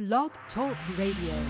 Blog Talk Radio.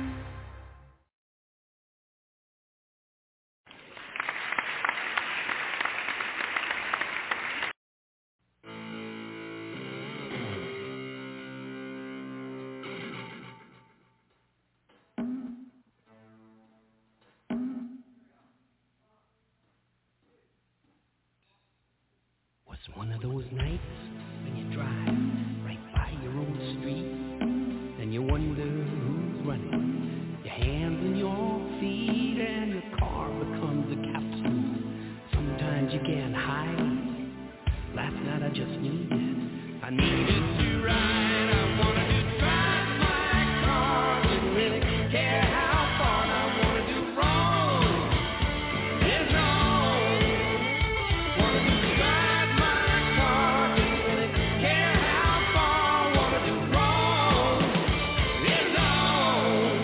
One of those nights when you drive right by your own street and you wonder who's running your hands and your feet, and your car becomes a capsule. Sometimes you get high. Last night I just needed to ride. I wanted to drive my car, didn't really care how far. I wanted to roll his own. Wanted to drive my car, didn't really care how far. Wanted to roll his own.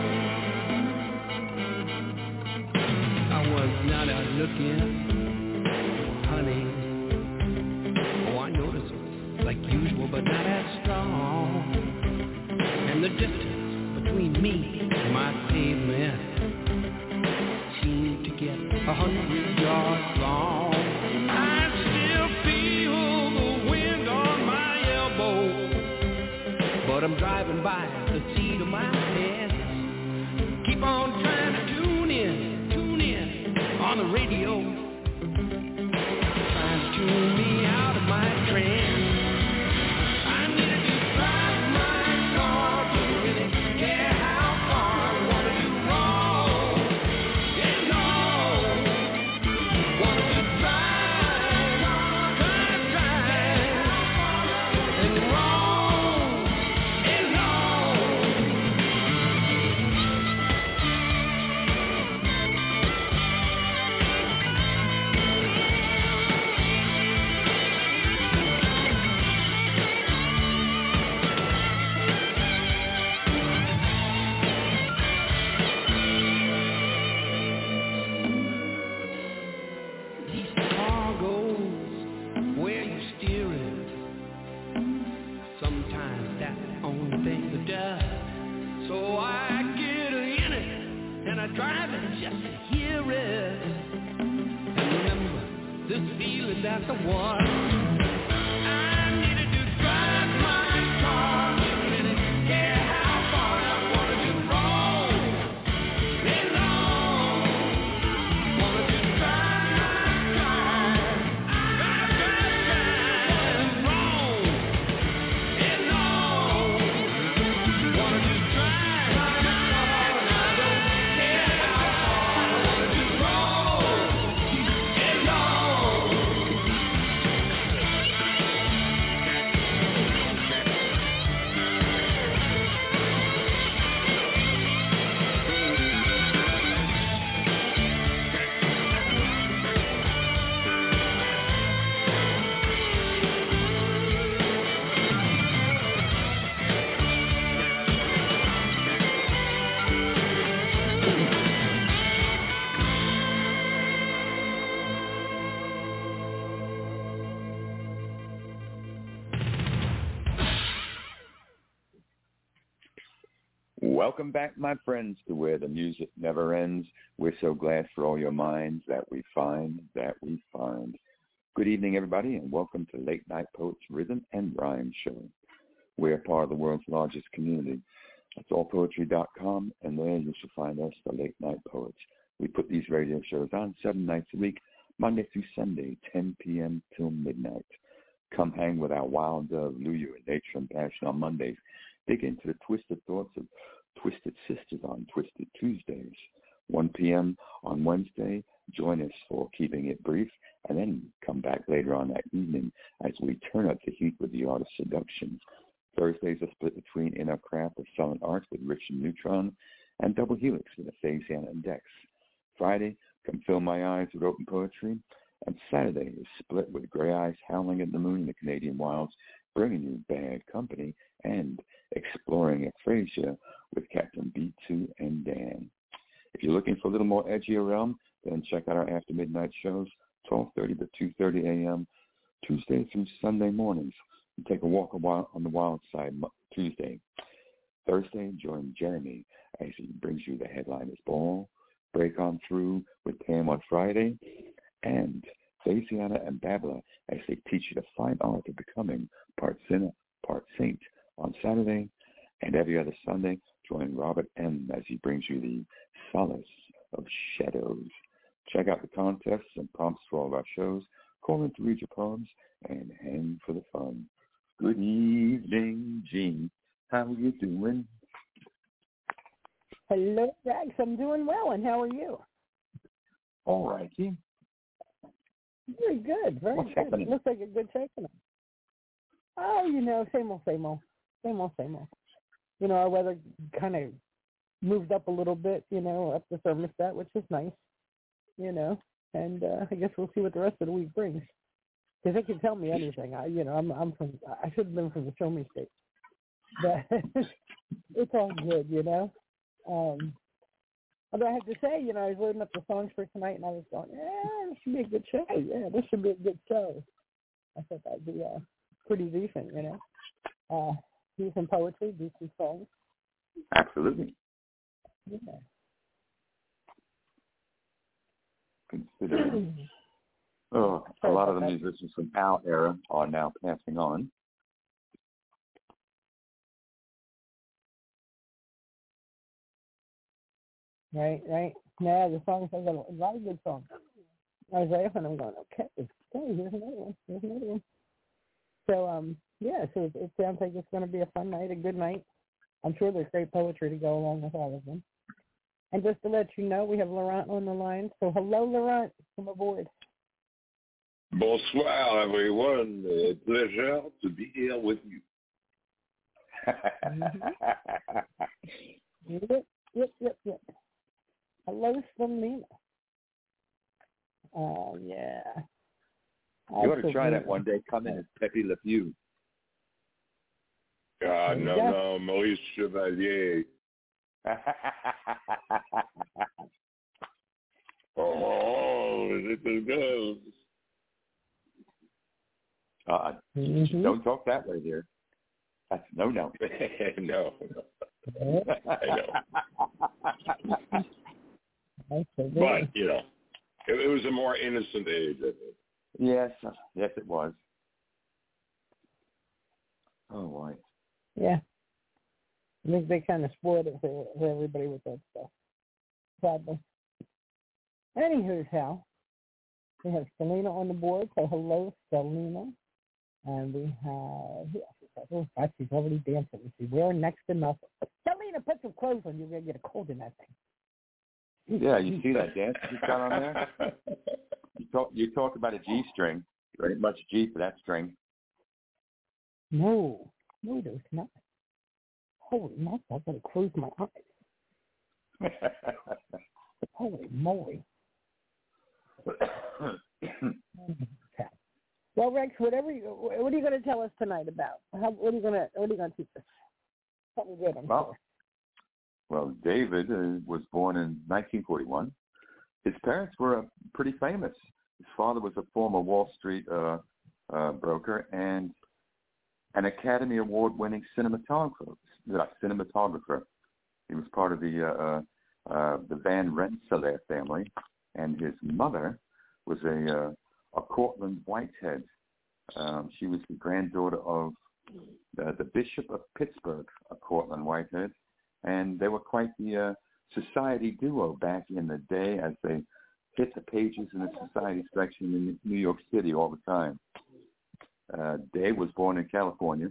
I was not out looking for honey. Oh, I noticed it like usual, but not as strong. And the distance between me and my pavement seemed to get 100 yards long. I still feel the wind on my elbow, but I'm driving by the seat of my pants. Keep on trying to tune in on the radio, trying to tune me out of my trance. I needed to drive my car, didn't really care how far. Wanted to roll it on. Wanted to drive, and roll it on. These car goes where you steer it. Sometimes that's the only thing that does. So I get in it and I drive it just to hear it. And remember this feeling, that's the one. I needed to drive my car, didn't really care how far. I wanted to roll it on. Wanted to drive my car, and roll it on. Wanted to drive my car, and I don't care how far. I wanted to roll it on. Welcome back, my friends, to Where the Music Never Ends. We're so glad for all your minds that we find. Good evening, everybody, and welcome to Late Night Poets Rhythm and Rhyme Show. We're part of the world's largest community. That's allpoetry.com, and there you shall find us, the Late Night Poets. We put these radio shows on 7 nights a week, Monday through Sunday, 10 p.m. till midnight. Come hang with our wild dove, Luyu, and Nature and Passion on Mondays. Dig into the twisted thoughts of Twisted Sisters on Twisted Tuesdays. 1 p.m. on Wednesday, join us for Keeping It Brief, and then come back later on that evening as we turn up the heat with the art of seduction. Thursdays are split between Inner Craft of Silent Arts with Rich and Neutron, and Double Helix with Aphasian and Dex. Friday, Come Fill My Eyes with Open Poetry, and Saturday is split with Gray Eyes Howling at the Moon in the Canadian Wilds, bringing you Bad Company, and Exploring Aphasia with Captain B2 and Dan. If you're looking for a little more edgier realm, then check out our After Midnight shows, 12:30 to 2:30 a.m., Tuesday through Sunday mornings. And take a walk on the wild side Tuesday. Thursday, join Jeremy as he brings you the Headliners Ball. Break on through with Pam on Friday. And Faisiana and Babla as they teach you the fine art of becoming part sinner, part saint on Saturday. And every other Sunday, join Robert M. as he brings you the solace of shadows. Check out the contests and prompts for all of our shows. Call in to read your poems and hang for the fun. Good evening, Jean. How are you doing? Hello, Rex. I'm doing well, and how are you? All right, Jean. Very good. Very What's good. happening? Looks like a good takeoff. Oh, same old, same old. Same old, same old. Our weather kind of moved up a little bit, up the thermostat, which is nice, and I guess we'll see what the rest of the week brings. Because they can tell me anything. I should have been from the Show Me State. But it's all good, Although I have to say, I was loading up the songs for tonight, and I was going, this should be a good show. Yeah, this should be a good show. I thought that'd be pretty decent, do some poetry, do some songs. Absolutely. Yeah. Considering a lot of the musicians from our era are now passing on. Right. Yeah, the songs, I got a lot of good songs. I was laughing, I'm going, okay, here's another one. So, so it sounds like it's going to be a fun night, a good night. I'm sure there's great poetry to go along with all of them. And just to let you know, we have Laurent on the line. So hello, Laurent. Come aboard. Bonsoir, everyone. A pleasure to be here with you. Yep. Hello, Selena. Yeah. You ought to try that one day. Come in as Pepe Le Pew. No, Maurice Chevalier. Little girls. Don't talk that way, dear. That's no. No. I know. But, it was a more innocent age, I think. Yes, it was. Oh, boy. Yeah. I think they kind of spoiled it for everybody with that stuff. Sadly. Anywho, Hal, we have Selena on the board, so hello, Selena. And we have, she's already dancing. She's wearing next to nothing. Selena, put some clothes on. You're going to get a cold in that thing. Yeah, you see that dance she's got on there? You talk about a G string. There ain't much G for that string. No, there's not. Holy moly, I've got to close my eyes. Holy moly. Well, Rex, what are you going to tell us tonight about? What are you going to teach us? Something good, I'm sure. Well, David was born in 1941. His parents were pretty famous. His father was a former Wall Street broker and an Academy Award-winning cinematographer. He was part of the Van Rensselaer family, and his mother was a Cortland Whitehead. She was the granddaughter of the Bishop of Pittsburgh, a Cortland Whitehead, and they were quite the society duo back in the day as they hit the pages in the society section in New York City all the time. Dave was born in California.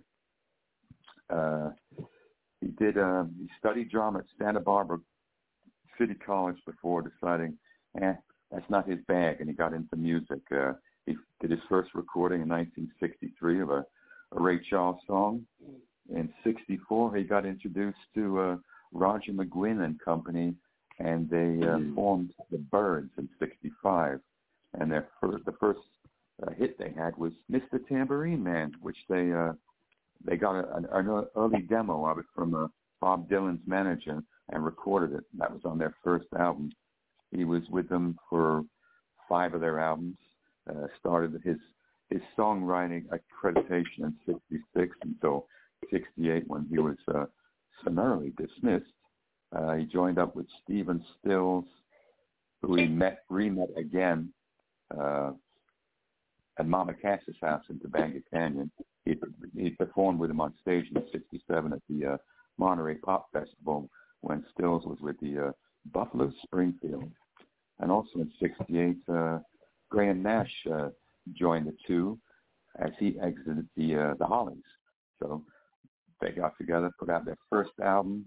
He studied drama at Santa Barbara City College before deciding, that's not his bag, and he got into music. He did his first recording in 1963 of a Ray Charles song. In 1964, he got introduced to Roger McGuinn and Company, and they formed the Byrds in 1965. And the first hit they had was Mr. Tambourine Man, which they got an early demo of it from Bob Dylan's manager and recorded it. That was on their first album. He was with them for 5 of their albums. Started his songwriting accreditation in 1966 until 1968 when he was summarily dismissed. He joined up with Stephen Stills, who he re-met again at Mama Cass's house in Topanga Canyon. He performed with him on stage in '67 at the Monterey Pop Festival when Stills was with the Buffalo Springfield. And also in '68, Graham Nash joined the two as he exited the Hollies. So they got together, put out their first album,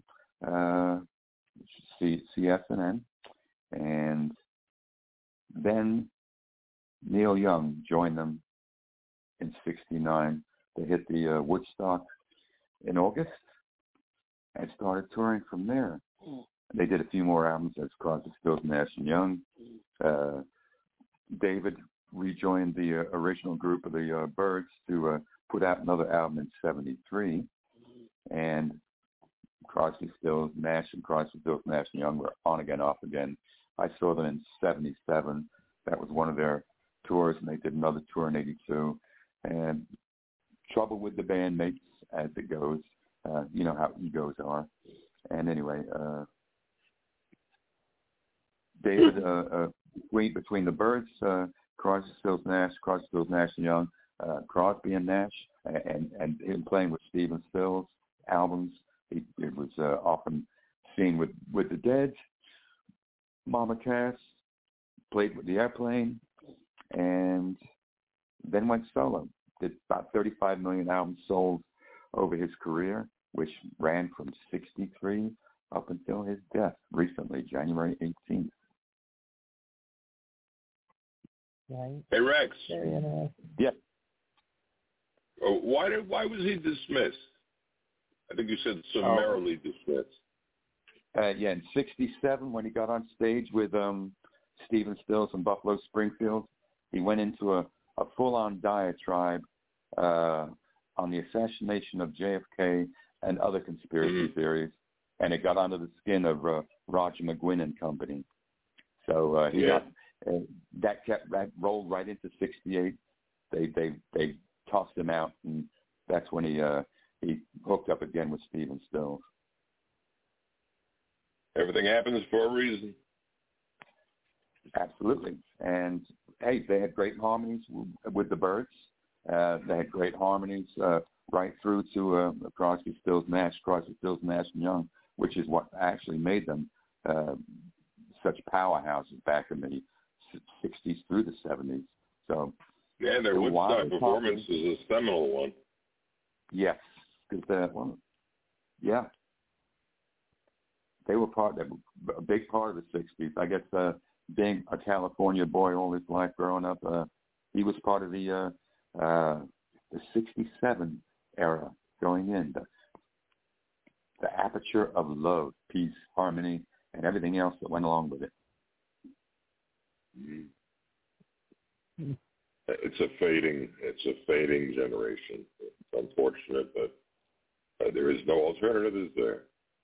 CSNN, and then Neil Young joined them in '69. They hit the Woodstock in August and started touring from there. They did a few more albums as Crosby, Stills, Nash and Young. David rejoined the original group of the Byrds to put out another album in '73, and Crosby, Stills, Nash and Crosby, Stills, Nash and Young were on again, off again. I saw them in '77. That was one of their tours, and they did another tour in '82. And trouble with the bandmates, as it goes. You know how egos are. And anyway, David, between the Byrds, Crosby, Stills, Nash and Young, Crosby and Nash, and him playing with Stephen Stills albums, it was often seen with the Dead. Mama Cass played with the Airplane, and then went solo. Did about 35 million albums sold over his career, which ran from '63 up until his death recently, January 18th. Right. Hey, Rex. Yeah. Why was he dismissed? I think you said summarily dismissed. Yeah, in '67 when he got on stage with Stephen Stills and Buffalo Springfield, he went into a full-on diatribe on the assassination of JFK and other conspiracy theories, and it got under the skin of Roger McGuinn and company. So that rolled right into '68. They tossed him out, and that's when he hooked up again with Stephen Stills. Everything happens for a reason. Absolutely. And, hey, they had great harmonies with the Byrds. They had great harmonies right through to Crosby, Stills, Nash and Young, which is what actually made them such powerhouses back in the '60s through the '70s. So, yeah, their Woodstock performance is a seminal one. Yes, because they were a big part of the '60s. I guess being a California boy all his life growing up, he was part of the '67 era going in. The aperture of love, peace, harmony, and everything else that went along with it. It's a fading generation. It's unfortunate, but there is no alternative, is there?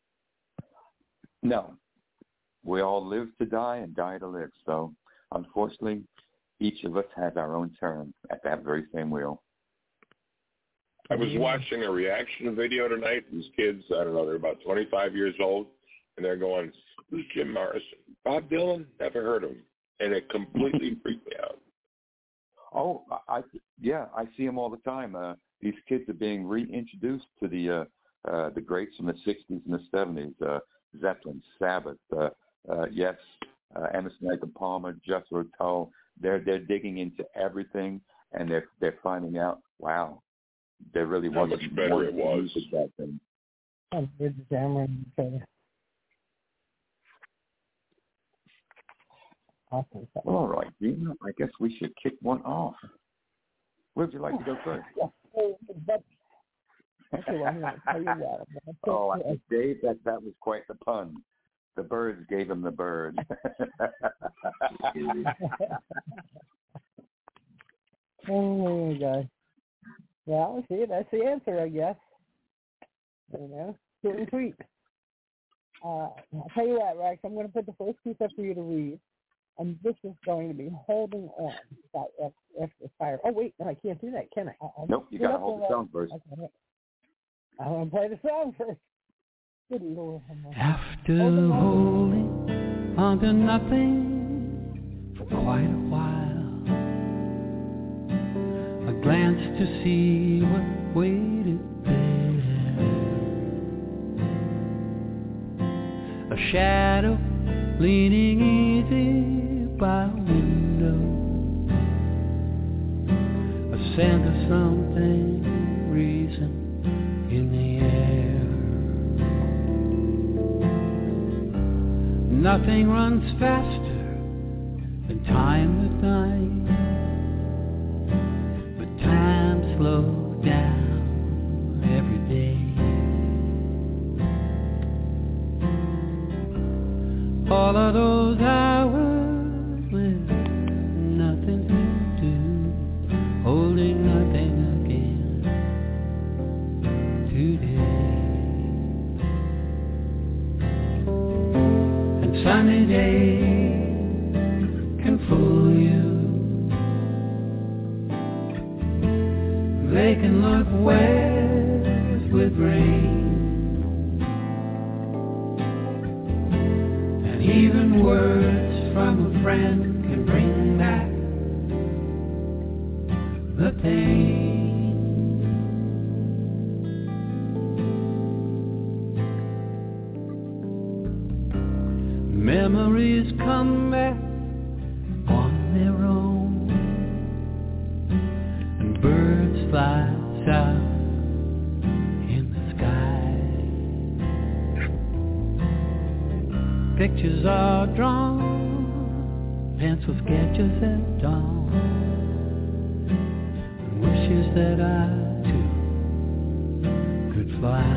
No. We all live to die and die to live. So, unfortunately, each of us has our own turn at that very same wheel. I was watching a reaction video tonight. These kids, I don't know, they're about 25 years old, and they're going, "Who's Jim Morrison? Bob Dylan? Never heard of him." And it completely freaked me out. Oh, I see them all the time. These kids are being reintroduced to the greats from the '60s and the '70s. Zeppelin, Sabbath, Emerson, Lake and Palmer, Jethro Tull. They're digging into everything, and they're finding out, wow, there really wasn't much better it was back then. Awesome. All right, Gina, I guess we should kick one off. Where would you like to go first? Oh, Dave, that was quite the pun. The Byrds gave him the bird. Oh, God. Well, see, that's the answer, I guess. You know, short and sweet. I'll tell you what, Rex, I'm going to put the first piece up for you to read. And this is going to be Holding On by F Fire. Oh, wait, no, I can't do that, can I? Nope, you got to hold the song first. I want to play the song first. Good Lord. After holding onto nothing for quite a while, I glanced to see what waited there. A shadow leaning easy by a window, a scent of something recent in the air. Nothing runs faster than time at night, but time slows down every day. All of those hours with nothing to do, holding nothing again today. And sunny days can fool you. They can look wet with rain. Even words from a friend can bring back the pain. Memories come back on their own, and birds fly south in the sky. Pictures are drawn, pencil sketches at dawn, and wishes that I too could fly.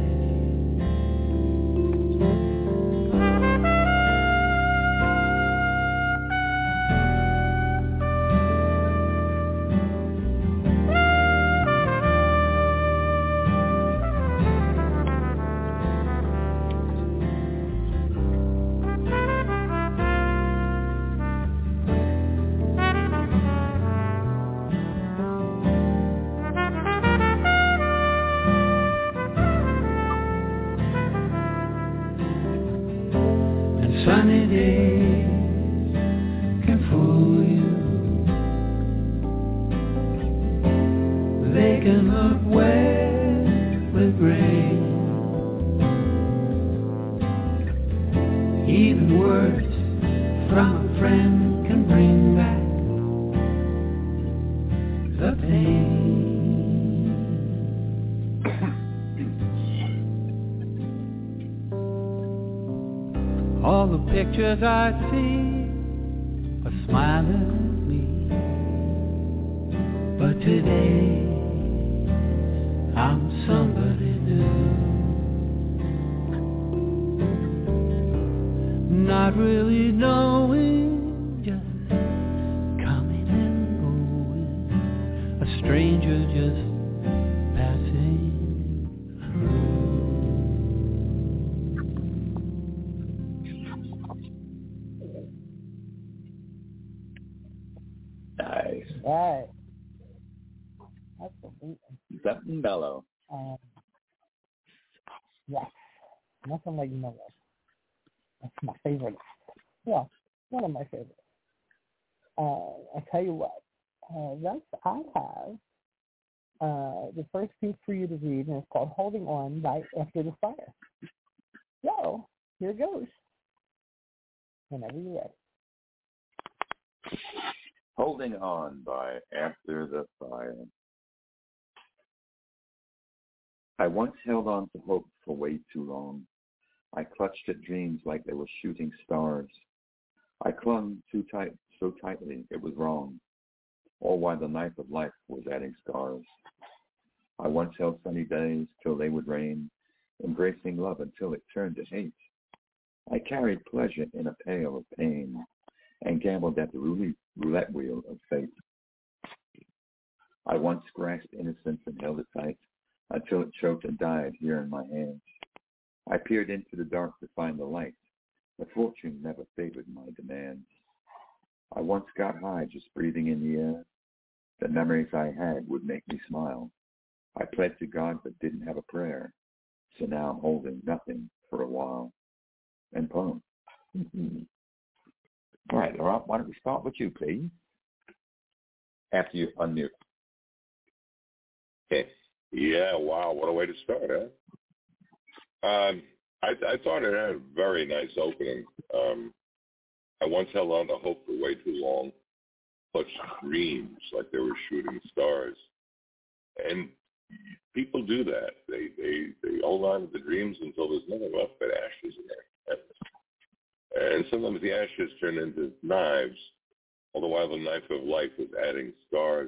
Sunny days can fool you. They can look wet with rain. Even words from a friend can bring back the pain. All the pictures I see are smiling at me, but today I'm somebody new. Not really knowing, just coming and going, a stranger just passing through. Nice. Right. Absolutely. Something mellow. Yes. Nothing like mellow. That's my favorite. Yeah, one of my favorites. I tell you what. I have the first piece for you to read, and it's called "Holding On" by After the Fire. So here goes. Whenever you're ready. Holding On by After the Fire. I once held on to hope for way too long. I clutched at dreams like they were shooting stars. I clung too tight, so tightly it was wrong, all while the knife of life was adding scars. I once held sunny days till they would rain, embracing love until it turned to hate. I carried pleasure in a pail of pain and gambled at the roulette wheel of fate. I once grasped innocence and held it tight until it choked and died here in my hands. I peered into the dark to find the light, but fortune never favored my demands. I once got high just breathing in the air. The memories I had would make me smile. I pled to God but didn't have a prayer. So now I'm holding nothing for a while. And poem. All right, Laurent, why don't we start with you, please? After you unmute. Okay. Yeah, wow, what a way to start, huh? I thought it had a very nice opening. I once held on to hope for way too long, clutched dreams like they were shooting stars. And people do that. They hold on to the dreams until there's nothing left but ashes in there. And sometimes the ashes turn into knives, all the while the knife of life is adding scars.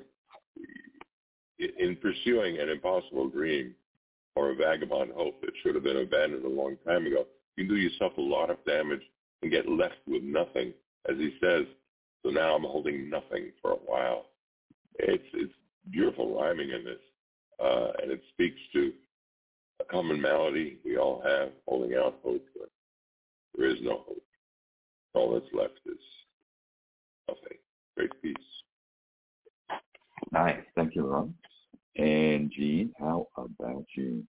In pursuing an impossible dream or a vagabond hope that should have been abandoned a long time ago, you do yourself a lot of damage and get left with nothing, as he says. So now I'm holding nothing for a while. It's beautiful rhyming in this, and it speaks to a common malady we all have, holding out hope, but there is no hope. All that's left is nothing. Great piece. Nice. Thank you, Ron. And Jean, how about you?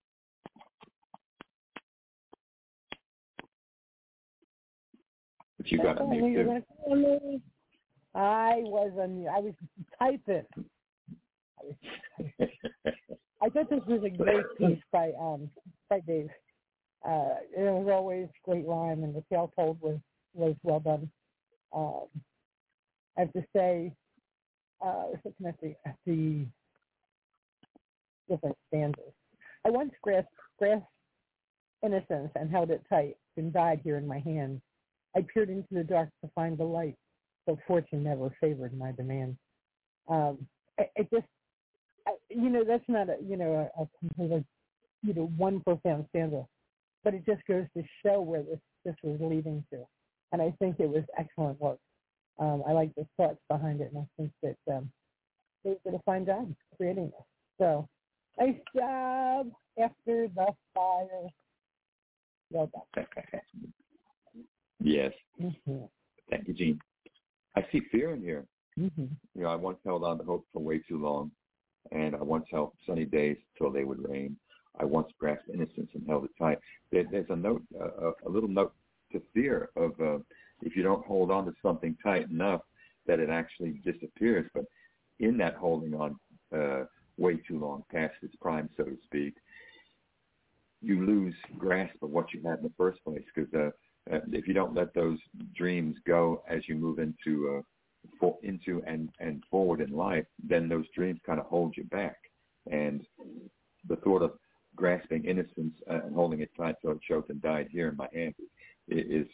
What you got on mute too? I was typing. I thought this was a great piece by Dave. It was always great rhyme, and the tale told was well done. I have to say, looking at the different stanzas, I once grasped innocence and held it tight, and died here in my hand. I peered into the dark to find the light, but fortune never favored my demand. That's not a complete, one profound stanza, but it just goes to show where this was leading to, and I think it was excellent work. I like the thoughts behind it, and I think that they did a fine job creating this. So, nice job after the fire. Well done. Yes. Mm-hmm. Thank you, Jean. I see fear in here. Mm-hmm. I once held on to hope for way too long, and I once held sunny days till they would rain. I once grasped innocence and held it tight. There's a note, a little note to fear of if you don't hold on to something tight enough that it actually disappears. But in that holding on way too long, past its prime, so to speak, you lose grasp of what you had in the first place. Because if you don't let those dreams go as you move into and forward in life, then those dreams kind of hold you back. And the thought of grasping innocence and holding it tight so it choked and died here in my hand is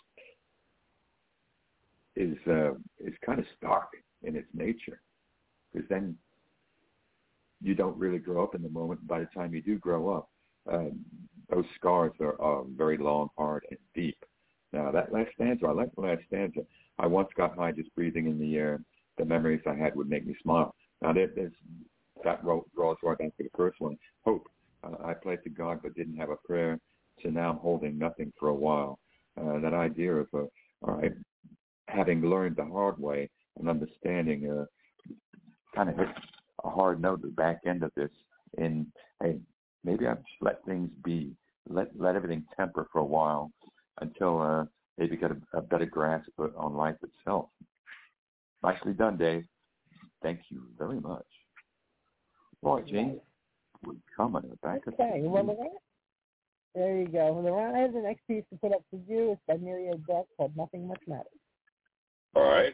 kind of stark in its nature, because then you don't really grow up in the moment. By the time you do grow up, those scars are very long, hard, and deep. Now, that last stanza, I like the last stanza. I once got high just breathing in the air. The memories I had would make me smile. Now, that draws right back to the first one. Hope. I prayed to God but didn't have a prayer, so now I'm holding nothing for a while. That idea of having learned the hard way and understanding kind of hit a hard note at the back end of this. And hey, maybe I just let things be, let everything temper for a while until maybe get a better grasp on life itself. Nicely done, Dave. Thank you very much. All right, James, we come on the back of okay, well, there you go. Laurent, I have the next piece to put up for you. It's by Myriad Beck called Nothing Much Matters. All right.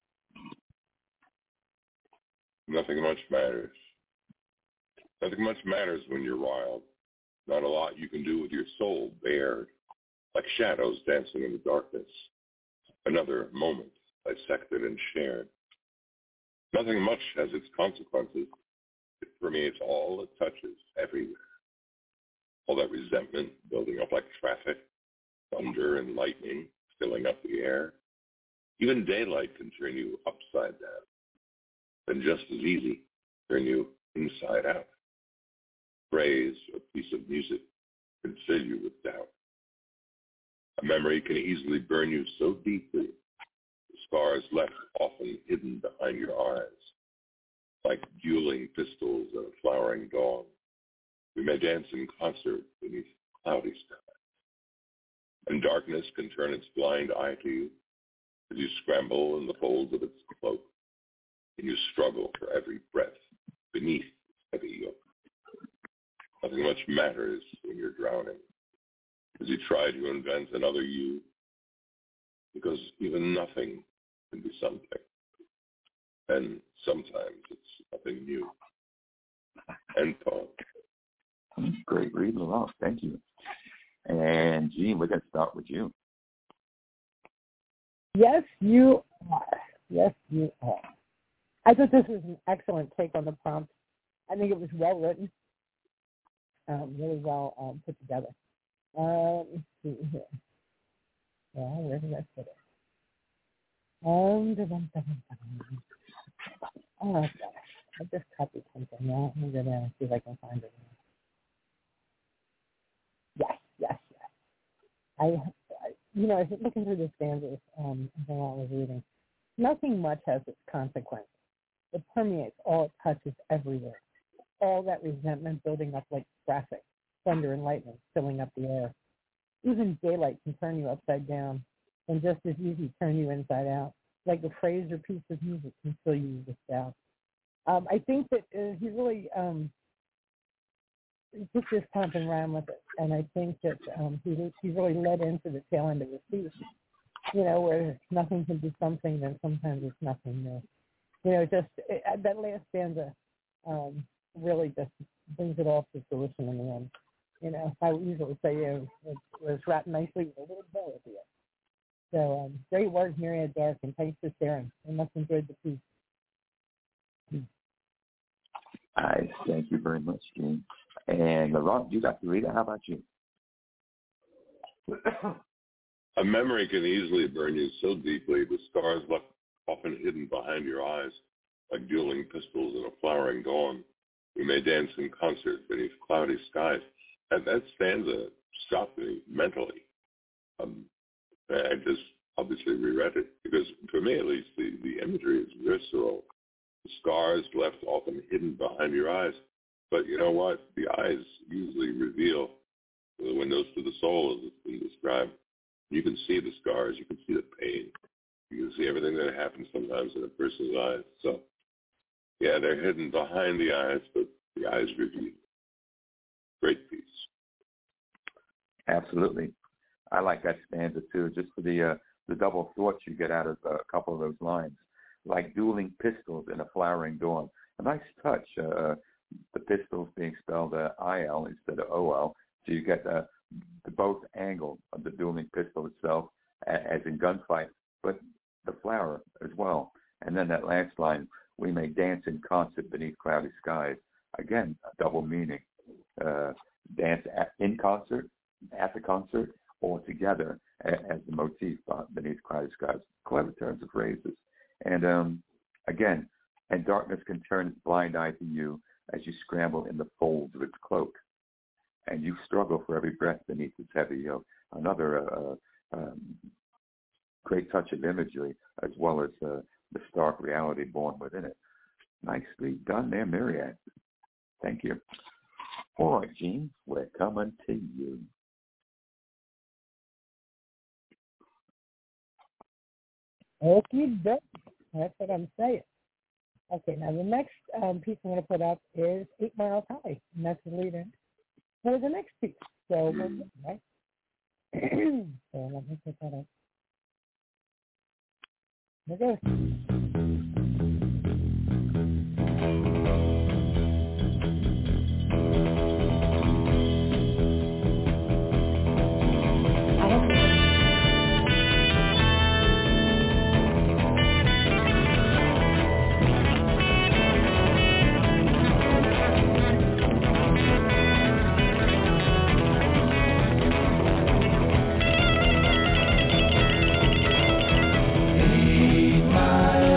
Nothing much matters. Nothing much matters when you're wild. Not a lot you can do with your soul bared, like shadows dancing in the darkness. Another moment dissected and shared. Nothing much has its consequences. It permeates all it touches, everywhere. All that resentment building up like traffic, thunder and lightning filling up the air. Even daylight can turn you upside down. Then just as easy, turn you inside out. Phrase or piece of music can fill you with doubt. A memory can easily burn you so deeply, the scars left often hidden behind your eyes. Like dueling pistols in a flowering dawn, we may dance in concert beneath cloudy sky. And darkness can turn its blind eye to you as you scramble in the folds of its cloak, and you struggle for every breath beneath its heavy yoke. Nothing much matters when you're drowning as you try to invent another you, because even nothing can be something, and sometimes it's nothing new. End poem. Great reading along. Thank you. And Gene, we're going to start with you. Yes, you are. Yes, you are. I thought this was an excellent take on the prompt. I think it was well written, really well put together. Let's see here. Well, where did I put it? Oh, gosh. I just copied something. Now I'm going to see if I can find it. Yes. I was looking through the stanzas while I was reading. Nothing much has its consequence. It permeates all it touches everywhere. All that resentment building up like traffic, thunder and lightning filling up the air. Even daylight can turn you upside down, and just as easy turn you inside out. Like a phrase or piece of music can fill you with doubt. I think that he really took this pump and ran with it, and I think that he really led into the tail end of his piece. Where nothing can be something, then sometimes it's nothing new. That last stanza really just brings it all to fruition in the end. I would usually say it was wrapped nicely with a little bow at the end. So great work, Myriad Dark, and thanks for sharing. I must have enjoyed the piece. Thank you very much, Gene. And Laurent, you got to read it. How about you? A memory can easily burn you so deeply, the scars left often hidden behind your eyes, like dueling pistols in a flowering dawn. We may dance in concert beneath cloudy skies. And that stanza stopped me mentally. I just obviously reread it because, for me at least, the imagery is visceral. The scars left often hidden behind your eyes. But you know what? The eyes usually reveal the windows to the soul, as it's been described. You can see the scars. You can see the pain. You can see everything that happens sometimes in a person's eyes. So, yeah, they're hidden behind the eyes, but the eyes reveal. Great piece. Absolutely. I like that stanza, too, just for the double thoughts you get out of a couple of those lines. Like dueling pistols in a flowering dawn. A nice touch. The pistols being spelled I-L instead of O-L. So you get the both angle of the dueling pistol itself, as in gunfight, but the flower as well. And then that last line, we may dance in concert beneath cloudy skies. Again, a double meaning. Dance in concert, at the concert, or together as the motif beneath cloudy skies. Clever turns of phrases. And again, and darkness can turn its blind eye to you as you scramble in the folds of its cloak. And you struggle for every breath beneath its heavy yoke. Another great touch of imagery, as well as the stark reality born within it. Nicely done there, Myriad. Thank you. All right, Gene, we're coming to you. Okay, that's what I'm saying. Okay, now the next piece I'm going to put up is 8 Miles High, and that's the leader for the next piece. So, right? So let me put that up. There it goes. Miles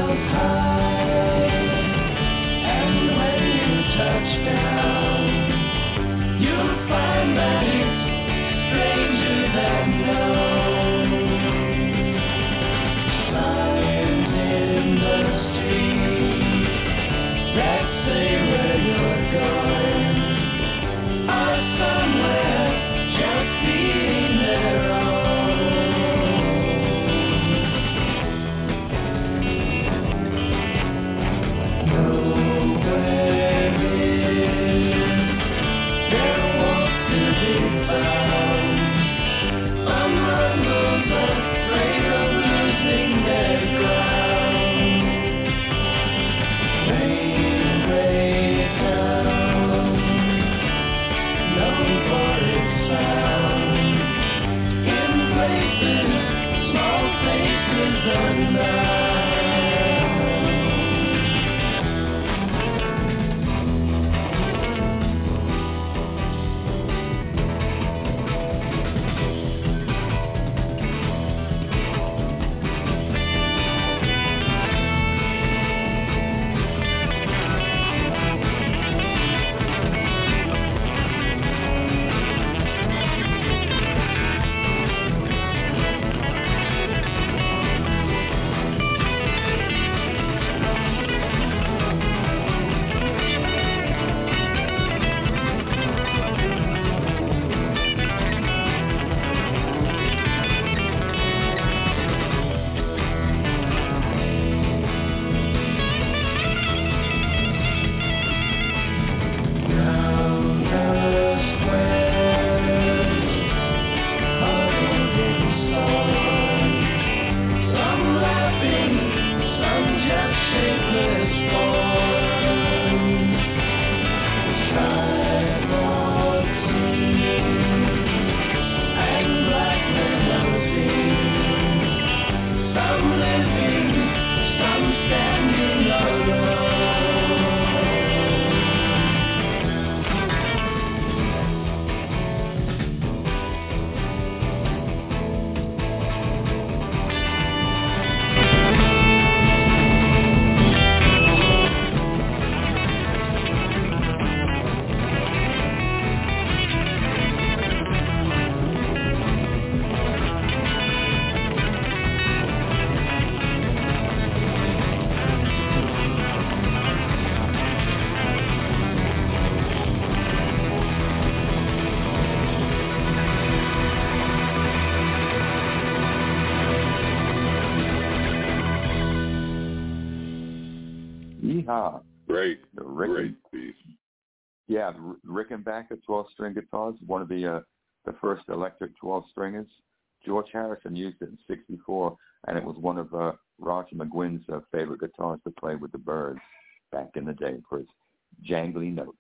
Yeehaw. Great. The Great piece. Yeah, Rickenbacker 12-string guitars, one of the first electric 12-stringers. George Harrison used it in '64, and it was one of Roger McGuinn's favorite guitars to play with the Byrds back in the day for its jangly notes.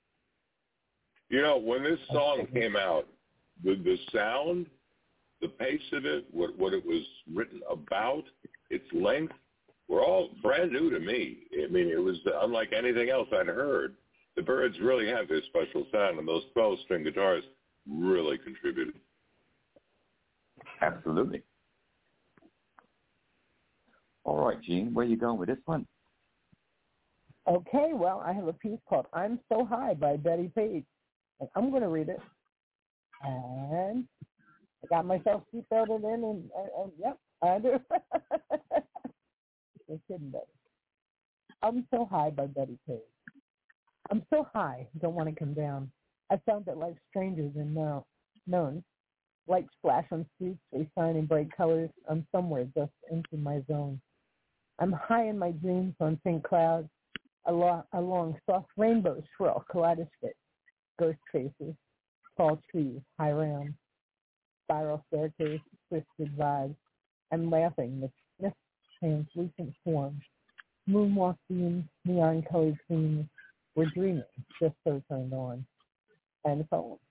You know, when this song came out, the sound, the pace of it, what it was written about, its length, were all brand new to me. I mean, it was unlike anything else I'd heard. The Byrds really have this special sound, and those 12-string guitars really contributed. Absolutely. All right, Gene, where you going with this one? Okay, well, I have a piece called I'm So High by Betty Page. And I'm going to read it. And I got myself seatbelted in, and yep, I do. Just kidding, Betty. I'm So High by Betty Page. I'm so high, don't want to come down. I found that life's strangers and known. Lights flash on streets, they shine in bright colors. I'm somewhere just into my zone. I'm high in my dreams on pink clouds. Along soft rainbows swirl kaleidoscope. Ghost faces, tall trees, high round. Spiral staircase, twisted vibes. I'm laughing with translucent forms. Moonwalk beams, neon-colored scenes. We're dreaming, just so turned on. And it's on.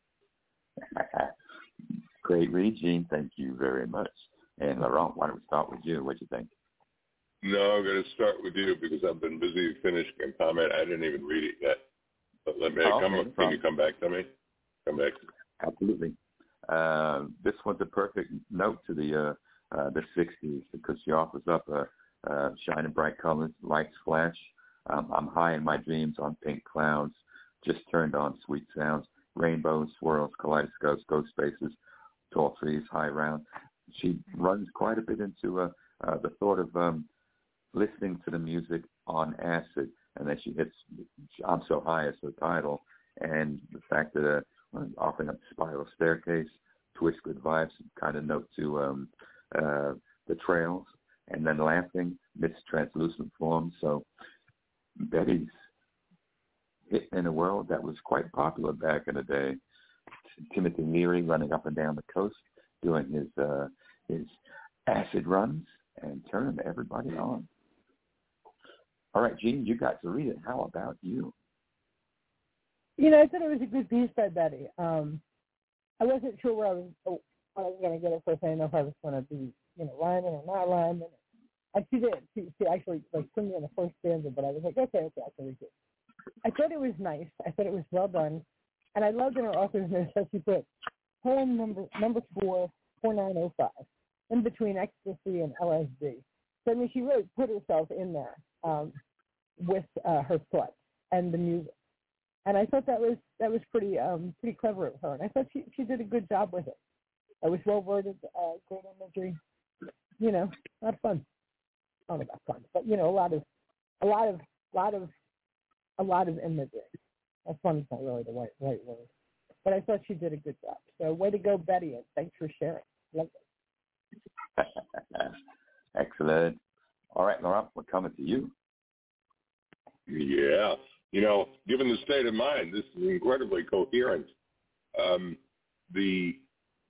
Great read, Gene. Thank you very much. And Laurent, why don't we start with you? What do you think? No, I'm going to start with you because I've been busy finishing a comment. I didn't even read it yet. But can you come back to me? Come back. Absolutely. This one's a perfect note to the 60s because she offers up shining bright colors, lights flash. I'm high in my dreams on pink clouds, just turned on sweet sounds, rainbows, swirls, kaleidoscopes, ghost spaces, tall trees, high round. She runs quite a bit into the thought of listening to the music on acid, and then she hits I'm So High as the title, and the fact that offering up spiral staircase, twisted vibes, kind of note to the trails, and then laughing, midst translucent forms. So Betty's hit in a world that was quite popular back in the day. Timothy Leary running up and down the coast, doing his acid runs and turning everybody on. All right, Gene, you got to read it. How about you? You know, I thought it was a good piece by Betty. I wasn't sure I was going to get it first. I didn't know if I was going to be, rhyming or not rhyming. And she did. She actually put me in the first stanza, but I was like, okay, I can read it. I thought it was nice. I thought it was well done. And I loved in her author's notes that she put poem number 4, 4905, in between ecstasy and LSD. So, I mean, she really put herself in there with her thoughts and the music. And I thought that was pretty clever of her. And I thought she did a good job with it. It was well worded, great imagery. A lot of fun. I don't know about fun, but a lot of imagery. Fun is not really the right word. But I thought she did a good job. So way to go, Betty, and thanks for sharing. Love it. Excellent. All right, Laurent, we're coming to you. Yeah. Given the state of mind, this is incredibly coherent. The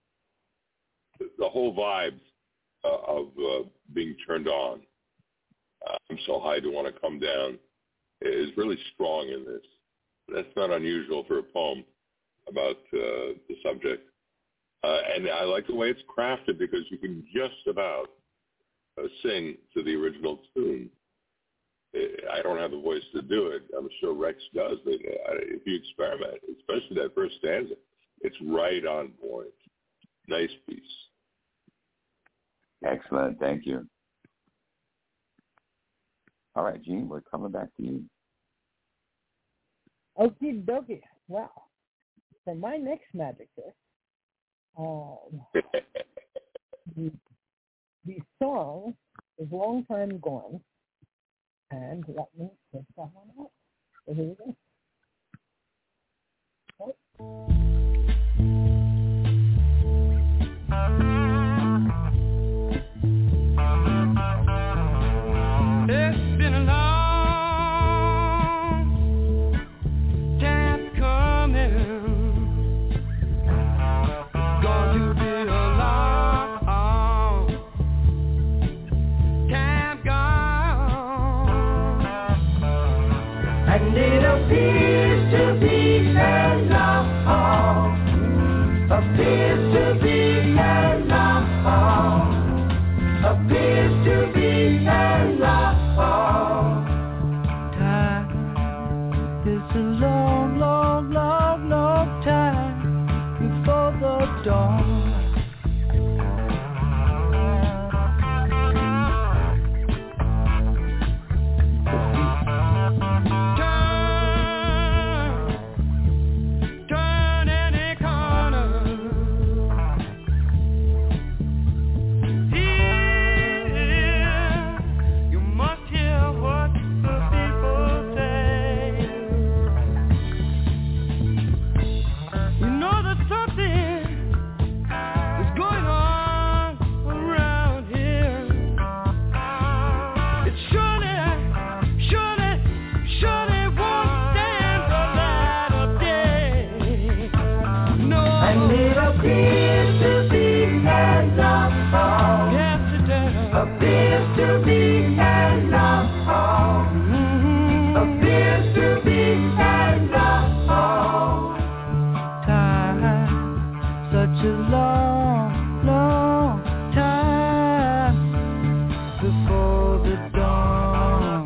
whole vibes of being turned on, I'm so high to want to come down, is really strong in this. That's not unusual for a poem about the subject. And I like the way it's crafted because you can just about sing to the original tune. I don't have the voice to do it. I'm sure Rex does. But if you experiment, especially that first stanza, it's right on point. Nice piece. Excellent. Thank you. All right, Gene, we're coming back to you. Okie dokie. Well, for my next magic trick, the song is Long Time Gone, and let me take that one out. So here we go. It's been a long time coming. It's going to be a long time gone. And it appears to be a long, appears to be a long, appears to be a long. It's a long, long, long, long time before the dawn. Turn any corner. Here, you must hear what the people say. You know that something is going on around here. It surely won't stand the light of day. No. And it appears to be a long haul. Yes, it does. Appears to be a long haul. Appears to be a long haul. Time, such a long, long time before the dawn.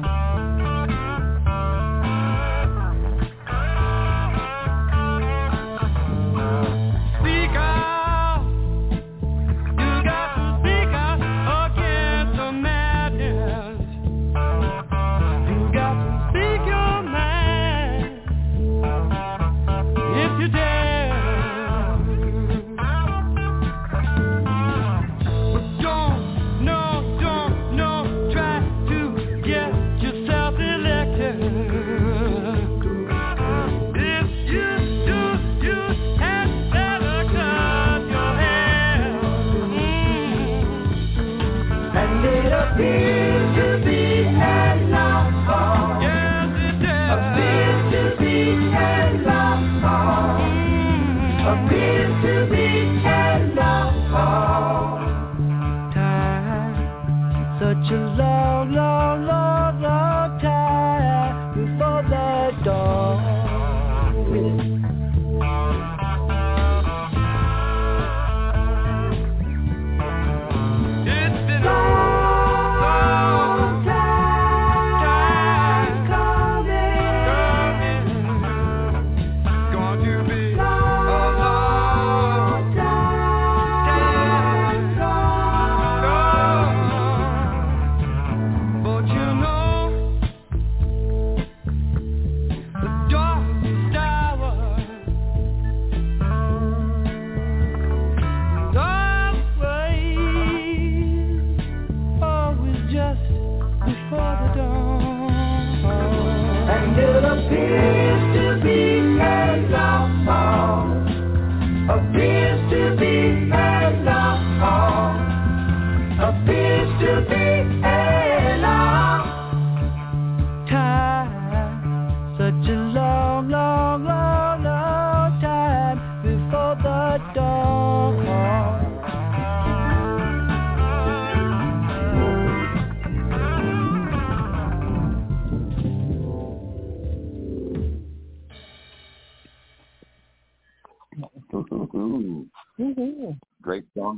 Speak out, you got to speak out against the madness. You got to speak your mind if you dare. Don't try to get yourself elected. If you do, you had better cut your hair. And it appears to be a long haul. Yes, it does. Appears to be a long haul. Appears to be a long haul. Time, such a long, long, long, long time before the dawn.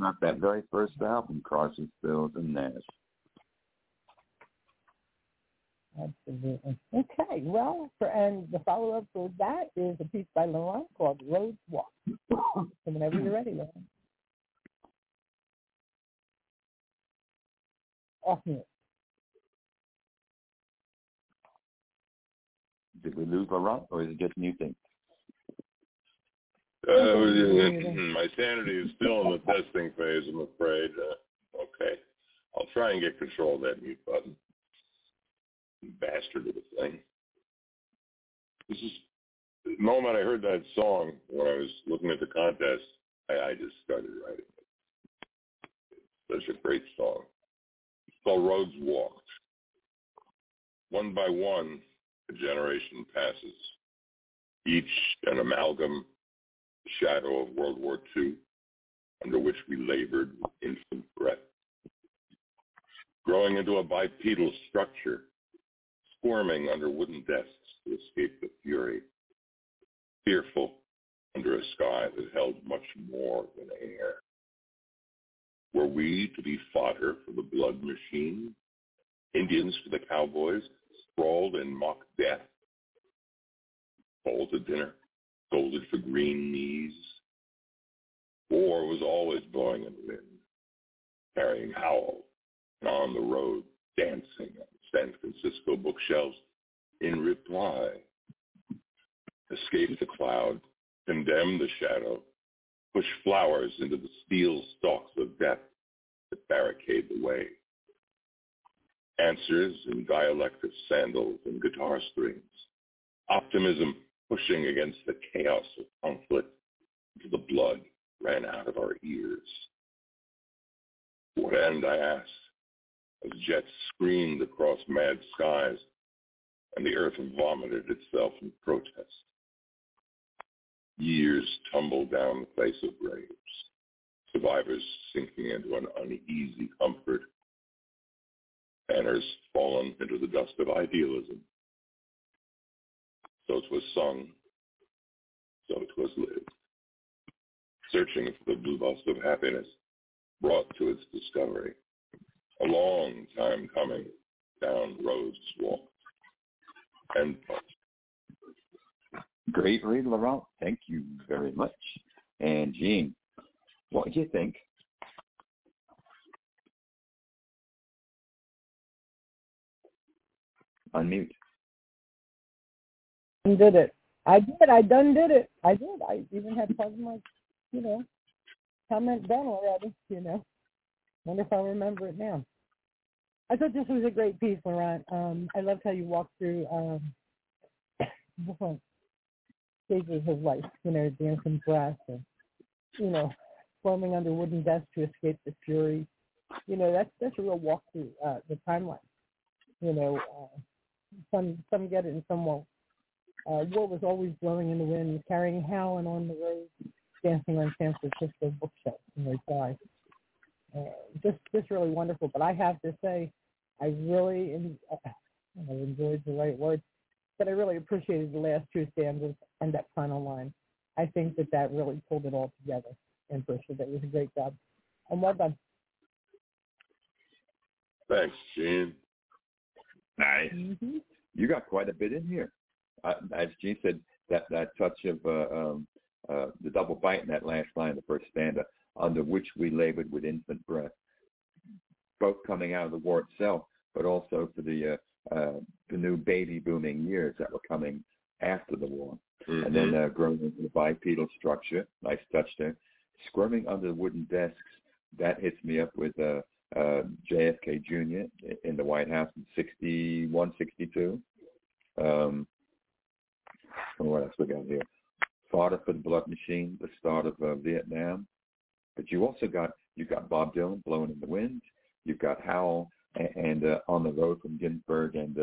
off that very first album, Crosby, Stills and Nash. Absolutely. Okay, well, and the follow-up for that is a piece by Laurent called Roads Walk. So whenever you're ready, Laurent. Off mute. Did we lose Laurent, or is it just new things? My sanity is still in the testing phase, I'm afraid. Okay. I'll try and get control of that mute button. Bastard of a thing. This is the moment I heard that song when I was looking at the contest, I just started writing it. It's such a great song. It's called Roads Walked. One by one, a generation passes. Each an amalgam, shadow of World War II, under which we labored with infant breath. Growing into a bipedal structure, squirming under wooden desks to escape the fury, fearful under a sky that held much more than air. Were we to be fodder for the blood machine? Indians for the cowboys, sprawled in mock death? Called to dinner, scolded for green knees. War was always blowing in the wind, carrying Howell, and on the road, dancing on San Francisco bookshelves. In reply, escape the cloud, condemn the shadow, push flowers into the steel stalks of death that barricade the way. Answers in dialect of sandals and guitar strings. Optimism pushing against the chaos of conflict until the blood ran out of our ears. To what end, I asked, as jets screamed across mad skies and the earth vomited itself in protest. Years tumbled down the face of graves, survivors sinking into an uneasy comfort, banners fallen into the dust of idealism. So 'twas sung, so 'twas lived, searching for the blue bus of happiness brought to its discovery. A long time coming, down roads walked and Great read, Laurent. Thank you very much. And Gene, what do you think? Unmute. Did it. I did. I done did it. I did. I even had part of my, comment done already, Wonder if I remember it now. I thought this was a great piece, Laurent. I loved how you walked through different stages of life, dancing breath and, squirming under wooden desks to escape the fury. That's a real walk through the timeline. Some get it and some won't. War was always blowing in the wind, carrying Howland on the road, dancing on San Francisco bookshelves in reply. Just really wonderful. But I have to say, I really enjoyed the right word, but I really appreciated the last two stanzas and that final line. I think that really pulled it all together. And Brisha, that was a great job. And well done. Thanks, Gene. Nice. Mm-hmm. You got quite a bit in here. As Gene said, that touch of the double bite in that last line, the first stanza, under which we labored with infant breath, both coming out of the war itself, but also for the new baby booming years that were coming after the war. Mm-hmm. And then growing into the bipedal structure, nice touch there. Squirming under the wooden desks, that hits me up with JFK Jr. in the White House in 61, 62. What else we got here? Fodder for the blood machine, the start of Vietnam. But you got Bob Dylan, Blowing in the Wind. You've got Howell and On the Road from Ginsberg and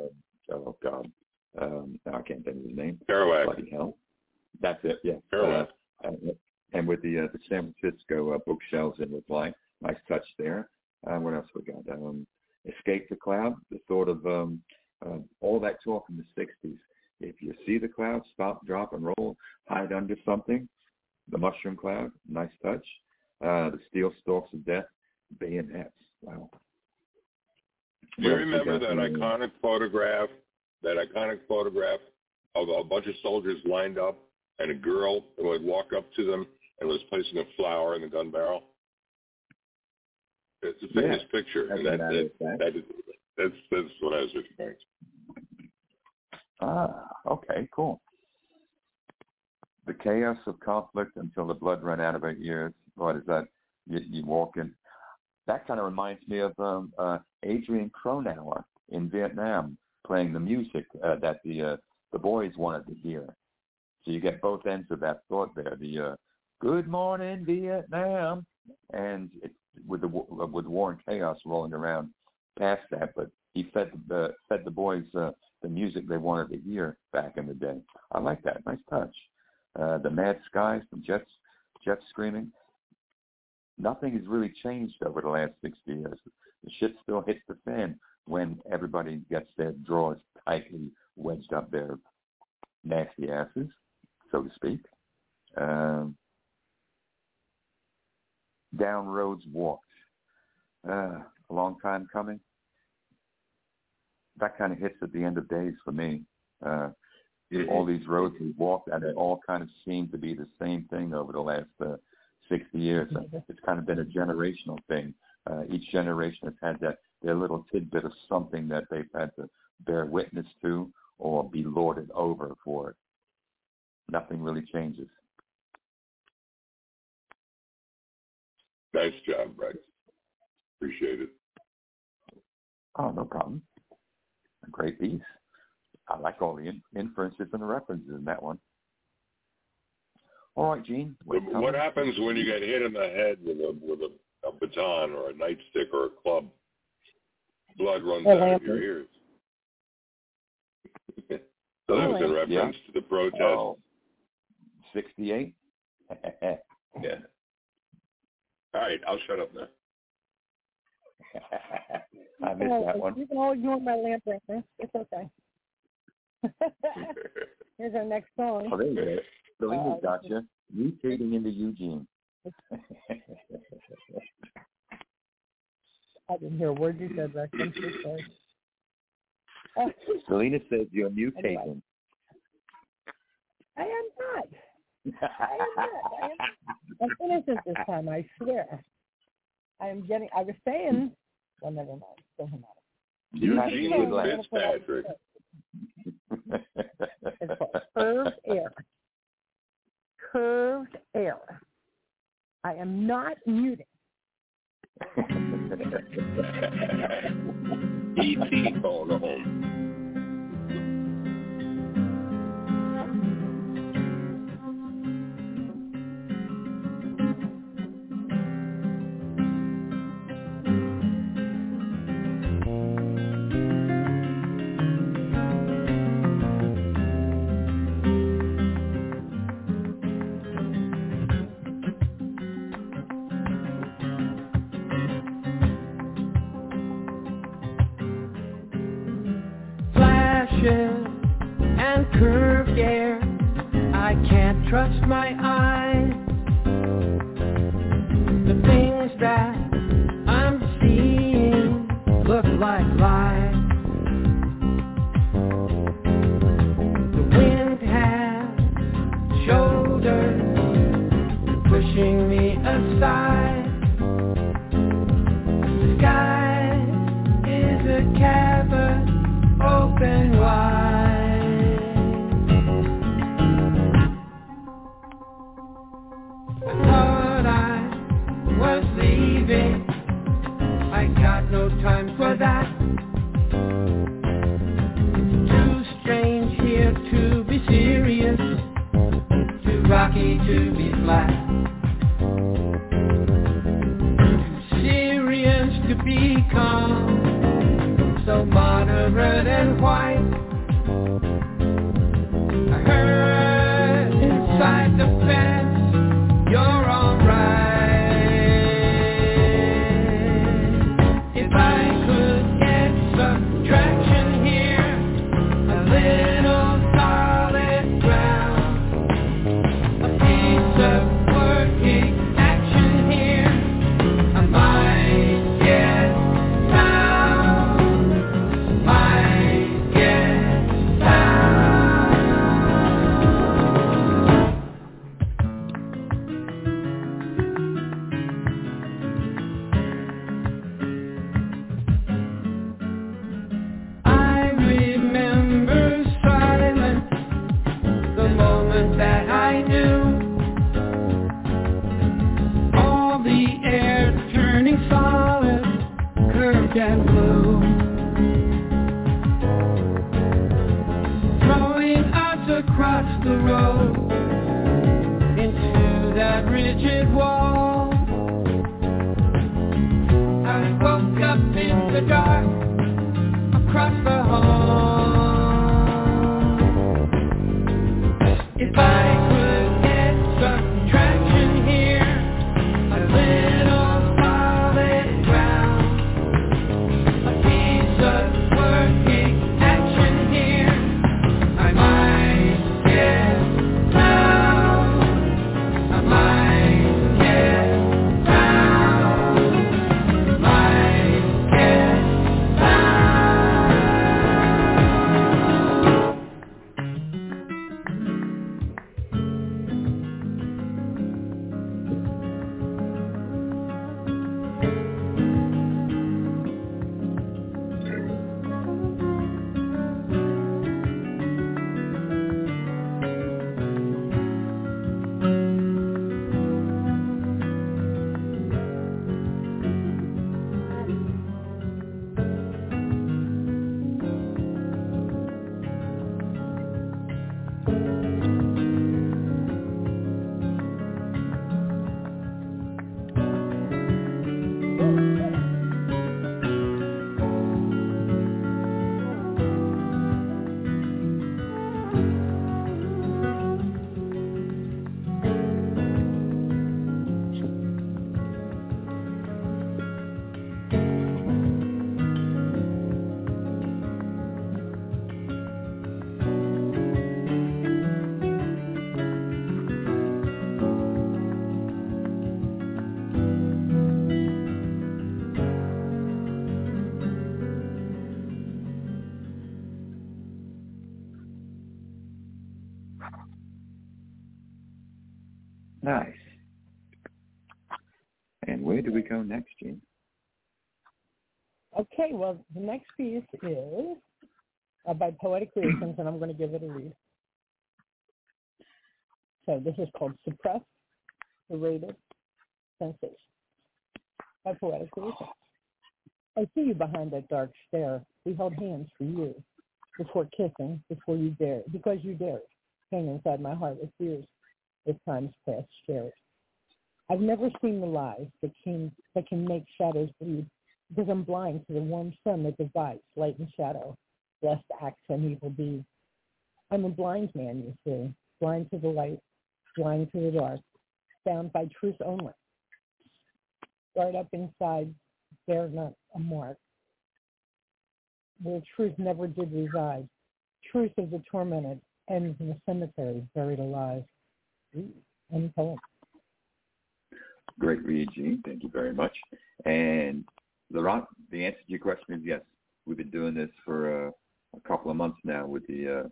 I can't think of his name. Kerouac. Bloody hell. That's it. Yeah. Kerouac. And with the San Francisco bookshelves in reply, nice touch there. What else we got? Escape the Cloud, the sort of all that talk in the 60s. If you see the cloud, stop, drop, and roll, hide under something. The Mushroom Cloud, nice touch. The Steel Stalks of Death, Bayonets. Wow. Do you remember that iconic photograph of a bunch of soldiers lined up and a girl would walk up to them and was placing a flower in the gun barrel? It's a famous picture, and that's what I was referring to. Okay, cool. The chaos of conflict until the blood ran out of our ears. What is that? You walk in. That kind of reminds me of Adrian Cronauer in Vietnam playing the music that the boys wanted to hear. So you get both ends of that thought there. The Good Morning Vietnam, and with war and chaos rolling around past that, but he fed the boys the music they wanted to hear back in the day. I like that. Nice touch. The Mad Skies from Jets Screaming. Nothing has really changed over the last 60 years. The shit still hits the fan when everybody gets their drawers tightly wedged up their nasty asses, so to speak. Down roads walked. A long time coming. That kind of hits at the end of days for me. All these roads we walked, and they all kind of seem to be the same thing over the last 60 years. It's kind of been a generational thing. Each generation has had their little tidbit of something that they've had to bear witness to or be lorded over for it. Nothing really changes. Nice job, Bryce. Appreciate it. Oh, no problem. A great piece. I like all the inferences and the references in that one. All right, Gene. What happens when you get hit in the head with a baton or a nightstick or a club? Blood runs out of your ears. So that was in reference to the protest. Oh, 68? Yeah. All right, I'll shut up now. I missed that one. You can all ignore my lamp reference. It's okay. Here's our next song. Oh, there you go. Selena got you. Mutating into Eugene. I didn't hear a word you said, Rex. I'm so sorry. Selena says you're mutating. Anyway. I am not. I'm innocent this time, I swear. I was saying, well, never mind. Doesn't matter. Eugene Fitzpatrick. It's called Curved Air. Curved Air. I am not muting. E.T. calling home. And curved air, I can't trust my eyes. The things that I'm seeing look like lies. The wind has shoulders pushing me aside. The sky is a cavern open wide. I thought I was leaving. I got no time for that. It's too strange here to be serious, too rocky to be flat, too serious to be calm, so moderate and white. I heard inside the fence, you're alright. If I could get some traction here, a little solid ground, a piece of working action here. orange and blue, throwing us across the road into that rigid wall. I woke up in the dark across the hall. If I could get some traction here, a little solid ground, a piece of working action here, I might get down, I might get down, might get Nice. And where do we go next, Gene? Okay, well, the next piece is by Poetic Creations, and I'm going to give it a read. So this is called Suppressed, Erased Sensation by Poetic Creations. I see you behind that dark stare. We held hands for years before kissing, because you dared. Hang inside my heart with fears. With time's past shared. I've never seen the lies that can make shadows bleed, because I'm blind to the warm sun that divides light and shadow, blessed acts and evil deeds. I'm a blind man, you see, blind to the light, blind to the dark, bound by truth only. Right up inside, there not a mark, where truth never did reside. Truth of the tormented ends in the cemetery, buried alive. And poem. Great read, Gene. Thank you very much. And the answer to your question is yes. We've been doing this for a couple of months now with the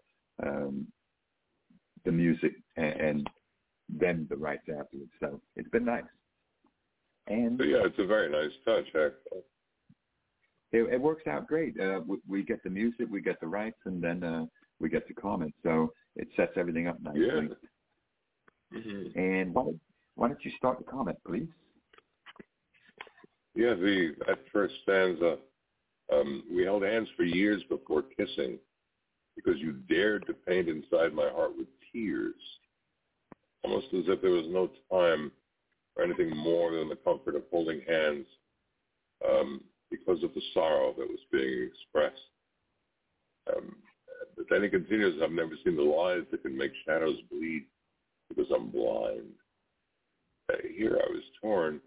music and then the rights afterwards. So it's been nice. And so, yeah, it's a very nice touch, actually. It works out great. We get the music, we get the rights, and then we get the comments. So it sets everything up nicely. Yeah. Mm-hmm. And why don't you start the comment, please? Yeah, that first stanza, we held hands for years before kissing because you dared to paint inside my heart with tears, almost as if there was no time for anything more than the comfort of holding hands because of the sorrow that was being expressed. But then he continues, I've never seen the lies that can make shadows bleed because I'm blind. Here I was torn.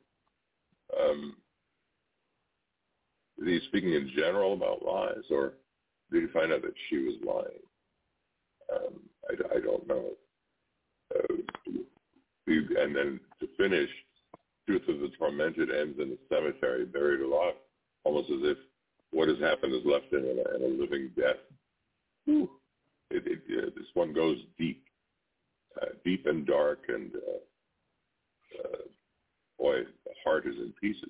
Is he speaking in general about lies, or did he find out that she was lying? I don't know. And then to finish, truth of the tormented ends in the cemetery, buried alive, almost as if what has happened is left in a living death. This one goes deep and dark, and boy, the heart is in pieces.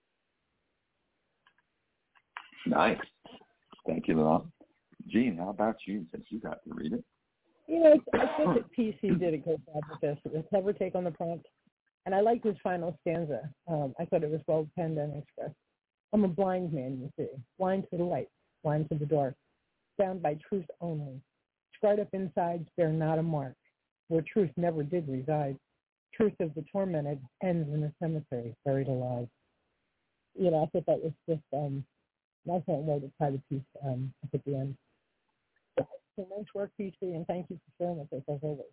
Nice. Thank you, Laurent. Gene, how about you, since you got to read it? You know, I think that PC did a good job with this. It was clever take on the prompt. And I liked his final stanza. I thought it was well penned and expressed. I'm a blind man, you see, blind to the light, blind to the dark, bound by truth only. Scarred up inside, spare not a mark, where truth never did reside. Truth of the tormented ends in a cemetery, buried alive. You know, I thought that was just nice way to tie the piece up at the end. So nice work, PC, and thank you for sharing with us as always.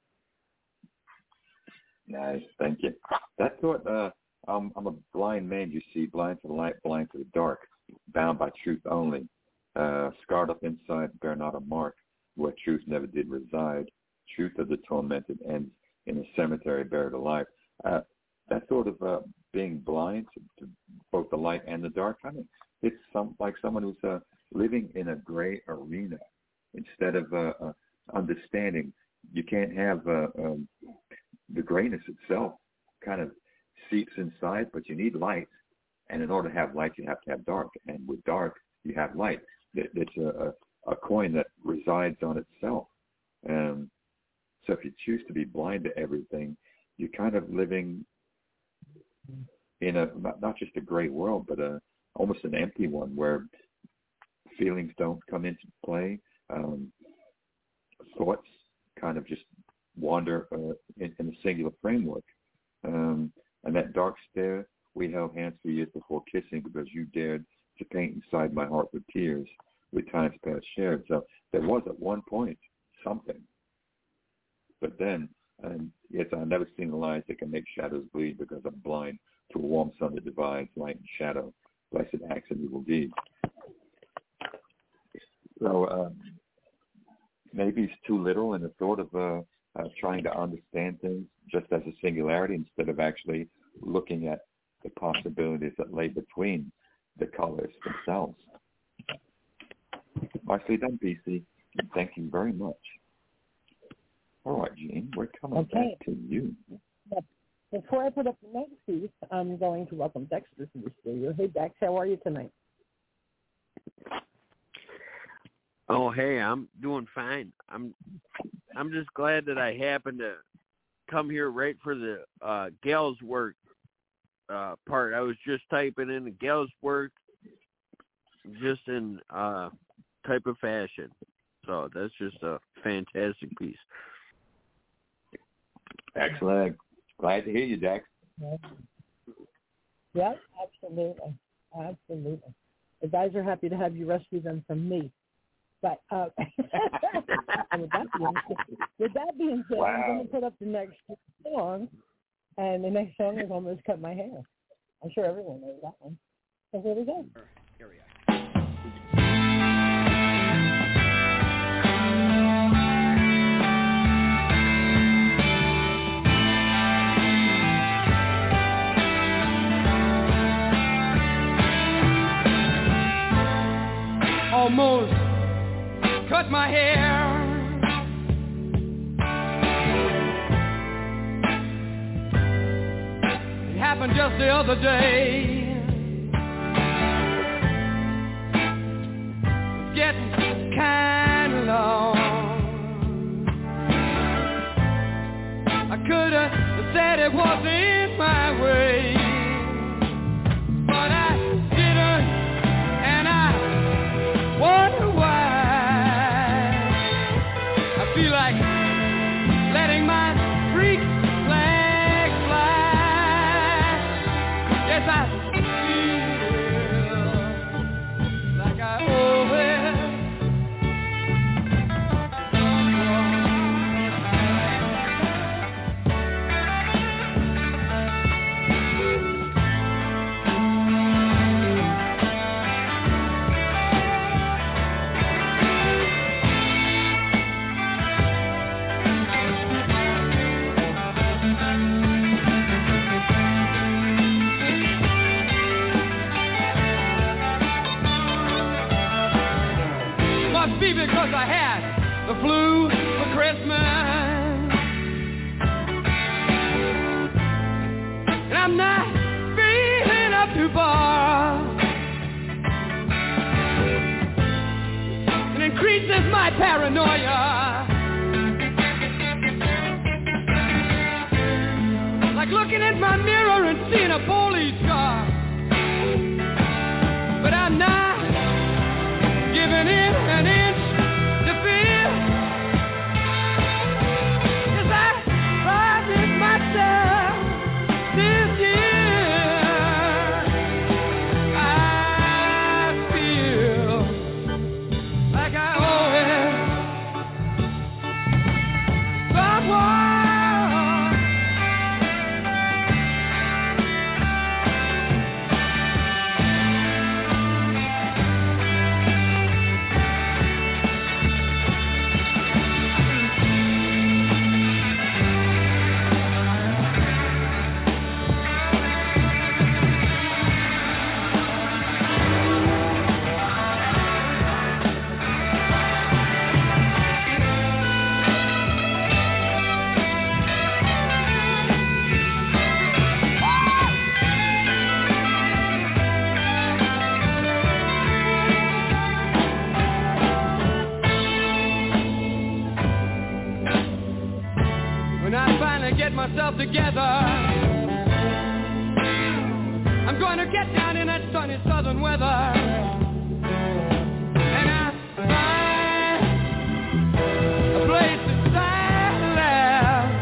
Nice, thank you. That's what I'm a blind man, you see, blind to the light, blind to the dark, bound by truth only, scarred up inside, bear not a mark, where truth never did reside. Truth of the tormented ends in a cemetery, buried alive. That sort of being blind to both the light and the dark, I mean, it's like someone who's living in a gray arena instead of understanding. You can't have the grayness itself kind of seeps inside, but you need light. And in order to have light, you have to have dark. And with dark, you have light. It's a coin that resides on itself. So if you choose to be blind to everything, you're kind of living in not just a gray world, but almost an empty one where feelings don't come into play. Thoughts kind of just wander in a singular framework. And that dark stare, we held hands for years before kissing because you dared to paint inside my heart with tears with times past shared. So there was at one point something. But then, yes, I've never seen the lies that can make shadows bleed because I'm blind to a warm sun that divides light and shadow, blessed acts and evil deeds. So maybe it's too little in the thought of trying to understand things just as a singularity instead of actually looking at the possibilities that lay between the colors themselves. Nicely done, PC. Thank you very much. All right, Jean, we're coming back to you. Before I put up the next piece, I'm going to welcome Dexter to the studio. Hey, Dex, how are you tonight? Oh, hey, I'm doing fine. I'm just glad that I happened to come here right for the Gals Work part. I was just typing in the Gals Work just in type of fashion. So that's just a fantastic piece. Excellent. Glad to hear you, Dex. Yes, absolutely. Absolutely. The guys are happy to have you rescue them from me. But with that being said, wow. I'm going to put up the next song, and the next song is Almost Cut My Hair. I'm sure everyone knows that one. So here we go. Here we are. Almost cut my hair. It happened just the other day. It's getting kind of long. I could have said it wasn't my way, but I didn't, and I wonder why. I feel like letting my freak flag fly. Yes, I feel like I owe it. Because I had the flu for Christmas, and I'm not feeling up to par. It increases my paranoia, like looking at my mirror and seeing a police car. together. I'm going to get down in that sunny southern weather, and I find a place to silence,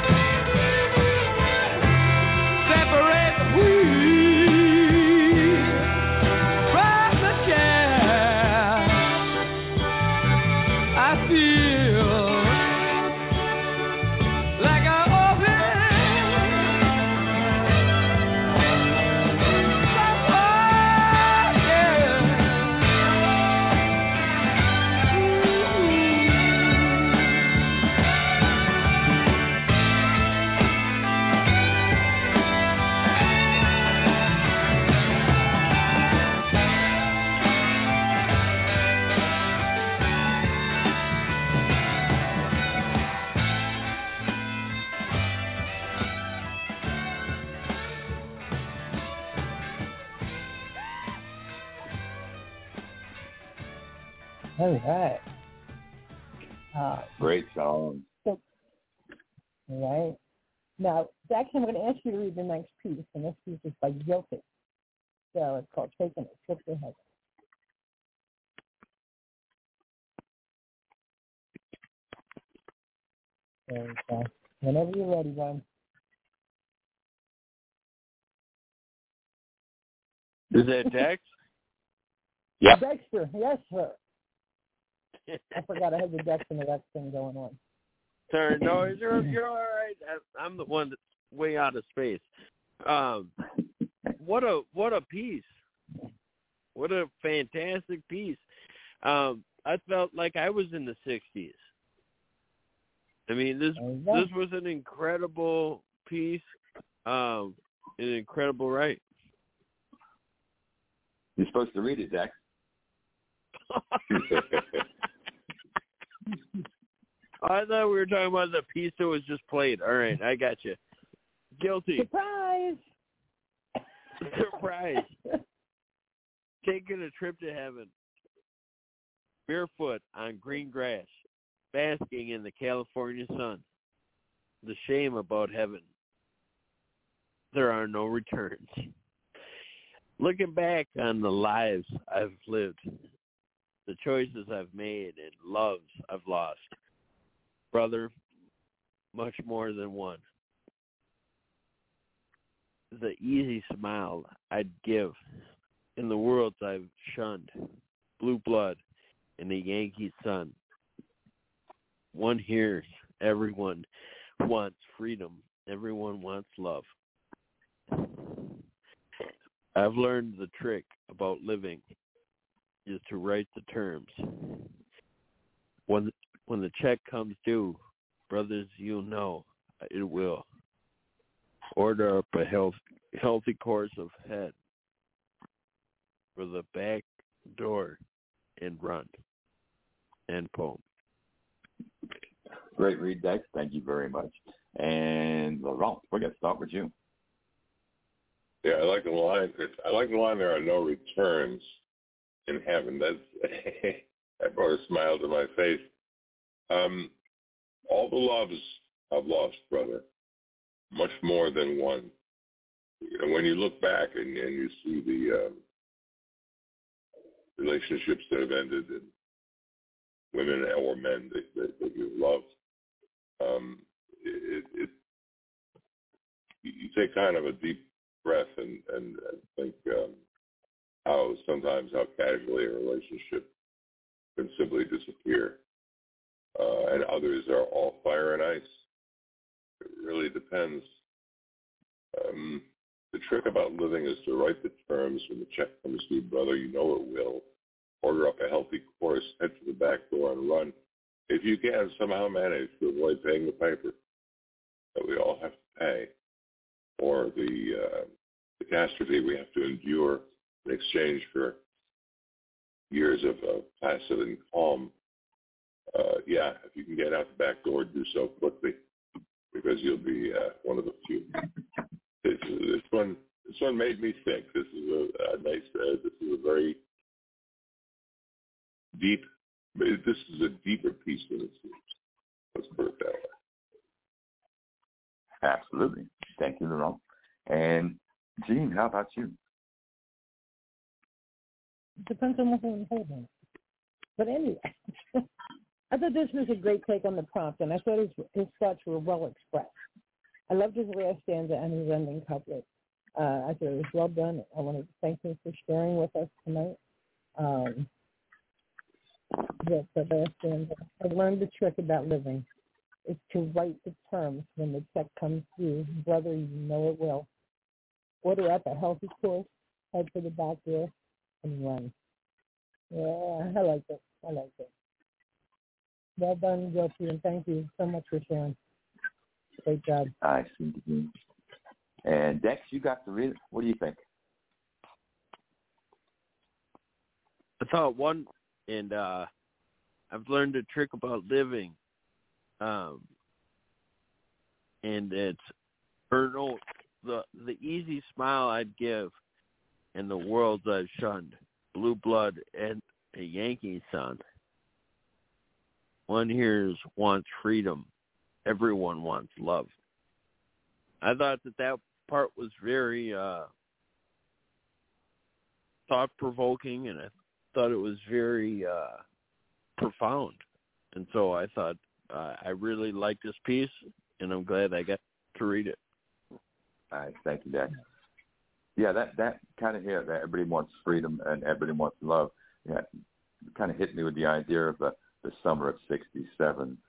separate the wheat from the chaff. I feel like I All right. Great song. So, all right. Now, Jackson, I'm going to ask you to read the next piece, and this piece is by Guilty. So it's called Taking a Trip to Heaven. There we go. Whenever you're ready, John. Is that Dex? Yep. Dexter, yes, sir. I forgot I had the Dex and the Rex thing going on. Sorry, no, you're all right. I'm the one that's way out of space. What a piece! What a fantastic piece. I felt like I was in the '60s. I mean, this was an incredible piece, an incredible write. You're supposed to read it, Dex. I thought we were talking about the piece that was just played. All right, I got you. Guilty. Surprise! Surprise. Taking a trip to heaven. Barefoot on green grass, basking in the California sun. The shame about heaven. There are no returns. Looking back on the lives I've lived, the choices I've made and loves I've lost. Brother, much more than one. The easy smile I'd give in the worlds I've shunned. Blue blood in the Yankee sun. One hears everyone wants freedom. Everyone wants love. I've learned the trick about living is to write the terms. When the check comes due, brothers, you know it will. Order up a healthy course of head for the back door and run. End poem. Great read, Dex. Thank you very much. And Laurent, we're going to start with you. Yeah, I like the line. There are no returns in heaven. That brought a smile to my face. All the loves I've lost, brother, much more than one. You know, when you look back and you see the relationships that have ended, and women or men that you've loved, you take kind of a deep breath and think how casually a relationship can simply disappear, and others are all fire and ice. It really depends. The trick about living is to write the terms when the check comes due, brother. You know it will. Order up a healthy course, head to the back door and run. If you can somehow manage to avoid paying the piper that we all have to pay, or the catastrophe we have to endure in exchange for years of passive and calm, if you can get out the back door, do so quickly, because you'll be one of the few. This one made me think. This is a nice. This is a very deep. This is a deeper piece than it seems. Let's put it that way. Absolutely. Thank you, Laurent. And Gene, how about you? Depends on what I'm holding. But anyway, I thought this was a great take on the prompt, and I thought his thoughts were well expressed. I loved his last stanza and his ending couplet. I thought it was well done. I wanted to thank him for sharing with us tonight. The last stanza. I learned the trick about living is to write the terms when the check comes due. Brother, you know it will. Order up a healthy course, head for the back door, and run. Yeah, I like it. Well done, Guilty, and thank you so much for sharing. Great job. I see. And Dex, you got to read it. What do you think? I thought one, and I've learned a trick about living, and it's the easy smile I'd give, and the worlds I've shunned, blue blood and a Yankee son. One here wants freedom. Everyone wants love. I thought that part was very thought-provoking, and I thought it was very profound. And so I thought I really liked this piece, and I'm glad I got to read it. All right, thank you, Dex. Yeah, that kind of hit that everybody wants freedom and everybody wants love. Yeah, it kind of hit me with the idea of the summer of '67,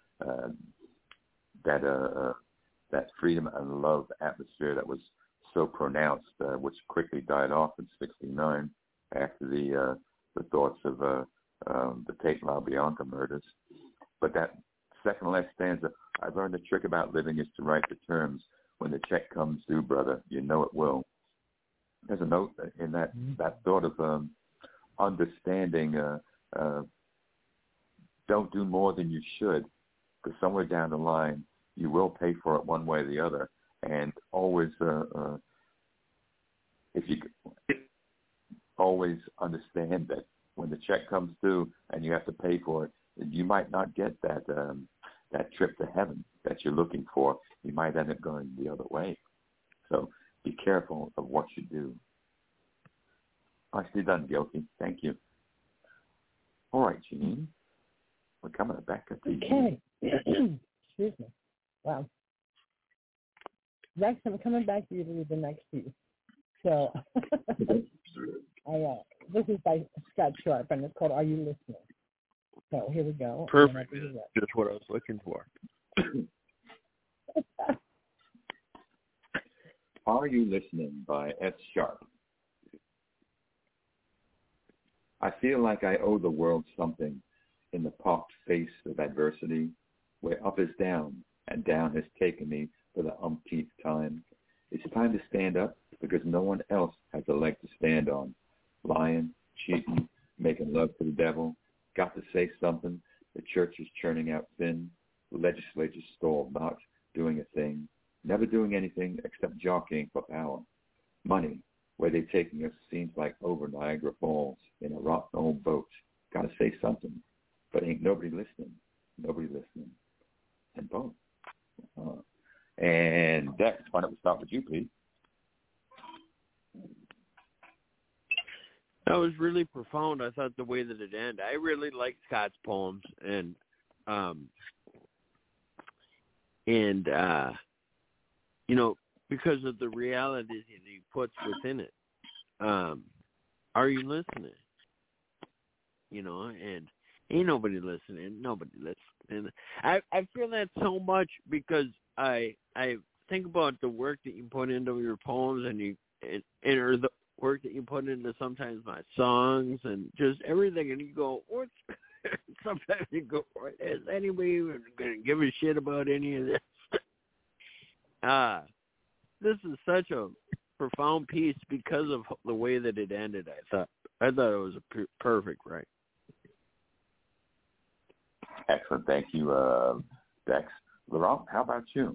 that freedom and love atmosphere that was so pronounced, which quickly died off in '69 after the thoughts of the Tate LaBianca murders. But that second last stanza, I've learned the trick about living is to write the terms when the check comes due, brother. You know it will. There's a note in that thought of understanding. Don't do more than you should, because somewhere down the line you will pay for it one way or the other. And always, if you always understand that when the check comes due and you have to pay for it, you might not get that trip to heaven that you're looking for. You might end up going the other way. So be careful of what you do. Nicely done, Guilty. Thank you. All right, Jean. We're coming back at the Okay. Excuse me. Wow. Rex, I'm coming back to you to read the next piece. So this is by Scott Sharp, and it's called Are You Listening? So here we go. Perfect. Just what I was looking for. Are You Listening by S. Sharp. I feel like I owe the world something in the pocked face of adversity, where up is down and down has taken me for the umpteenth time. It's time to stand up because no one else has a leg to stand on. Lying, cheating, making love to the devil. Got to say something. The church is churning out sin. The legislature's stalled, not doing a thing. Never doing anything except jockeying for power. Money, where they're taking us, seems like over Niagara Falls in a rotten old boat. Got to say something. But ain't nobody listening. Nobody listening. And boom. And Dex, why don't we start with you, please? That was really profound. I thought the way that it ended. I really like Scott's poems, and you know, because of the realities that he puts within it. Are you listening? You know, and ain't nobody listening. Nobody listening. I feel that so much because I think about the work that you put into your poems, or the work that you put into sometimes my songs and just everything, and you go, what? Sometimes you go, is anybody even going to give a shit about any of this? This is such a profound piece because of the way that it ended. I thought it was a perfect, right? Excellent. Thank you, Dex. Laurent, how about you?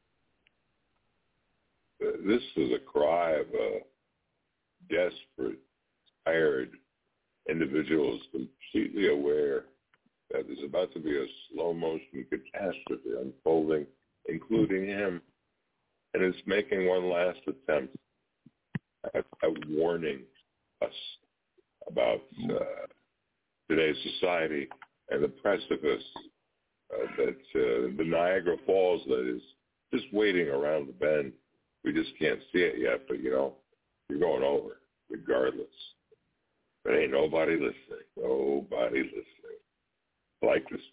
This is a cry of a desperate, tired individual who's completely aware that there's about to be a slow-motion catastrophe unfolding, including him. and is making one last attempt at warning us about today's society and the precipice that the Niagara Falls that is just waiting around the bend. We just can't see it yet, but, you're going over regardless. But ain't nobody listening. Nobody listening. Like this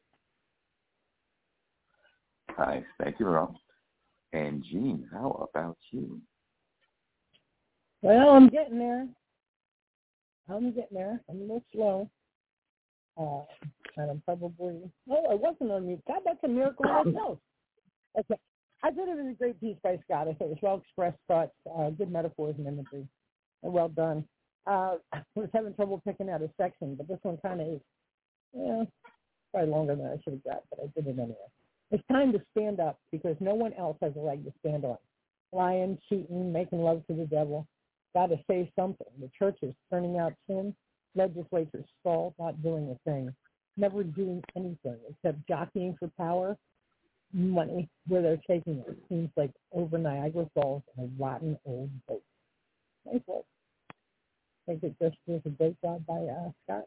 one. Nice. Thank you, Rob. And Gene, how about you? Well, I'm getting there. I'm a little slow. And I'm probably, I wasn't on mute. God, that's a miracle in itself. Okay. I thought it was a great piece by Scott. I thought it was well-expressed thoughts, good metaphors and imagery. And well done. I was having trouble picking out a section, but this one kind of is, probably longer than I should have got, but I did it anyway. It's time to stand up because no one else has a leg to stand on. Lying, cheating, making love to the devil. Got to say something. The church is turning out sin. Legislatures stall, not doing a thing. Never doing anything except jockeying for power, money, where they're taking it. Seems like over Niagara Falls and a rotten old boat. Nice work. I think it just was a great job by Scott.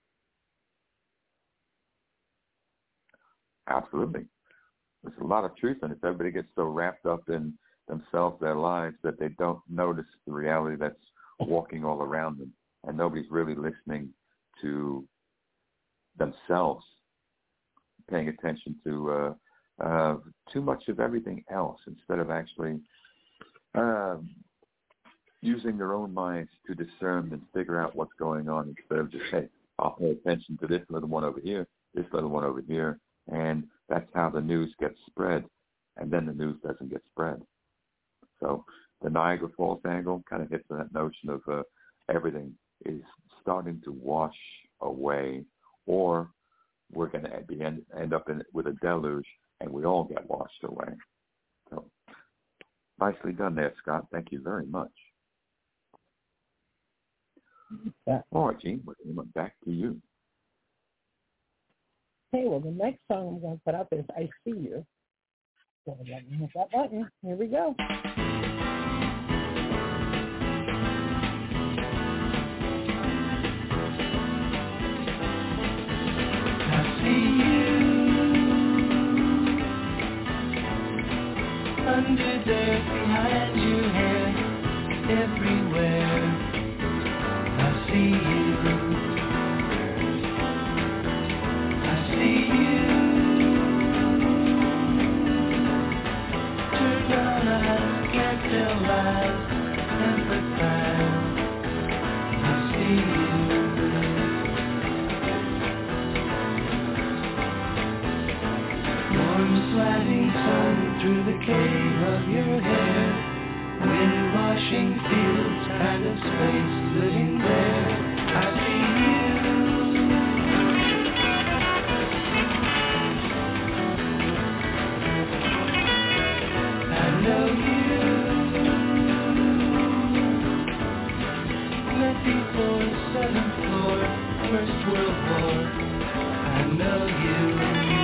Absolutely. There's a lot of truth in it. Everybody gets so wrapped up in themselves, their lives, that they don't notice the reality that's walking all around them. And nobody's really listening to themselves, paying attention to too much of everything else instead of actually using their own minds to discern and figure out what's going on instead of just, hey, I'll pay attention to this little one over here, this little one over here, and that's how the news gets spread, and then the news doesn't get spread. So the Niagara Falls angle kind of hits on that notion of everything is starting to wash away, or we're going to end up with a deluge, and we all get washed away. So nicely done there, Scott. Thank you very much. Yeah. All right, Gene, back to you. Okay, well, the next song I'm going to put up is I See You. So let me hit that button. Here we go. Under there, behind you, here, everywhere. I see you. I see you. Turn on eyes, can't tell lies, empathize. I see you. Warm sliding sun through the cave of your hair. Wind washing fields, kind of space living there. I see you. I know you. Met before 7th floor, First World War. I know you.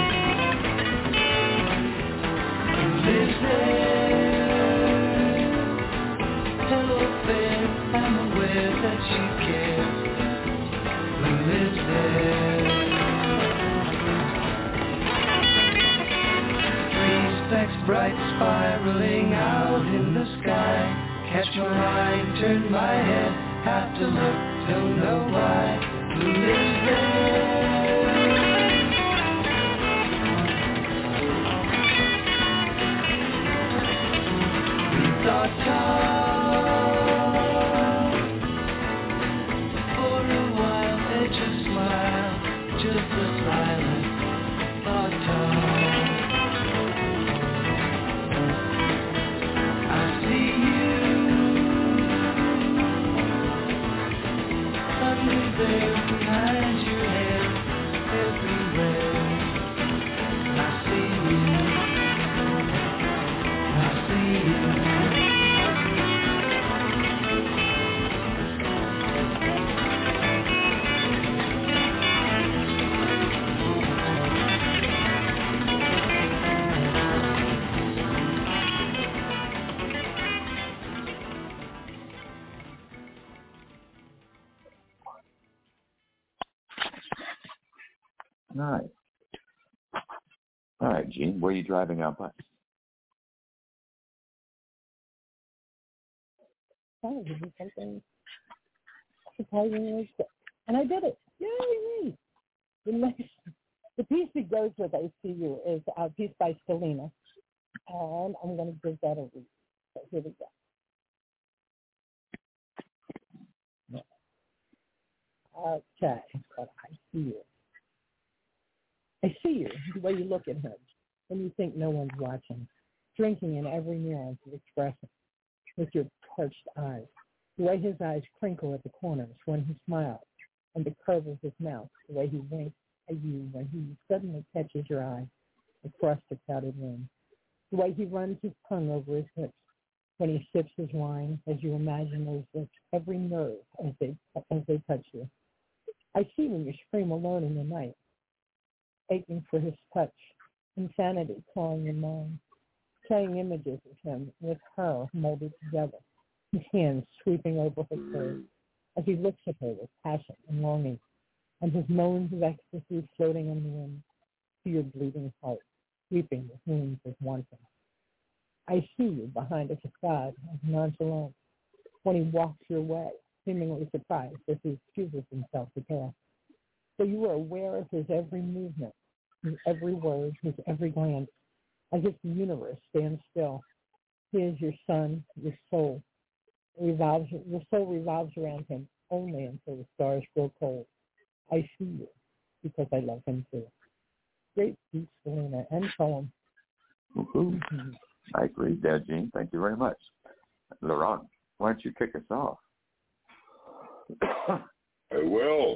Lives there. Hello there, I'm aware that you care. Who lives there? 3 specks bright spiraling out in the sky. Catch my eye, turn my head, have to look, don't know why. Who lives there? Thought tall. For a while they just smile, just a silent thought tall. I see you under there, behind your head, everywhere. I see you. I see you. Nice. All right, Gene, where are you driving out by? Oh, to do something surprisingly quick. And I did it. Yay, me. The piece that goes with I See You is a piece by Selena. And I'm going to give that a read. So here we go. Okay, but I see you. I see you, the way you look at him, when you think no one's watching, drinking in every nuance of expression, with your parched eyes, the way his eyes crinkle at the corners when he smiles, and the curve of his mouth, the way he winks at you when he suddenly catches your eye across the crowded room, the way he runs his tongue over his lips when he sips his wine, as you imagine those lips, every nerve as they touch you. I see when you scream alone in the night, aching for his touch, insanity clawing your mind, playing images of him with her molded together, his hands sweeping over her curves as he looks at her with passion and longing, and his moans of ecstasy floating on the wind to your bleeding heart, weeping with wounds of wanting. I see you behind a facade of nonchalance when he walks your way, seemingly surprised as he excuses himself to pass. So you are aware of his every movement, his every word, his every glance, as if the universe stands still. He is your sun, your soul. Your soul revolves around him only until the stars grow cold. I see you because I love him too. Great piece, Selena, and poem. Mm-hmm. I agree there, Gene. Thank you very much. Laurent, why don't you kick us off? I will.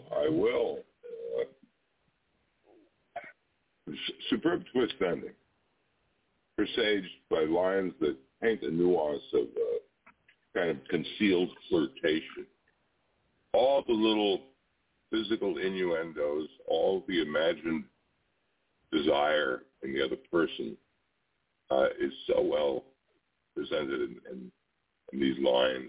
Superb twist ending, presaged by lines that paint a nuance of kind of concealed flirtation. All the little physical innuendos, all the imagined desire in the other person is so well presented in these lines.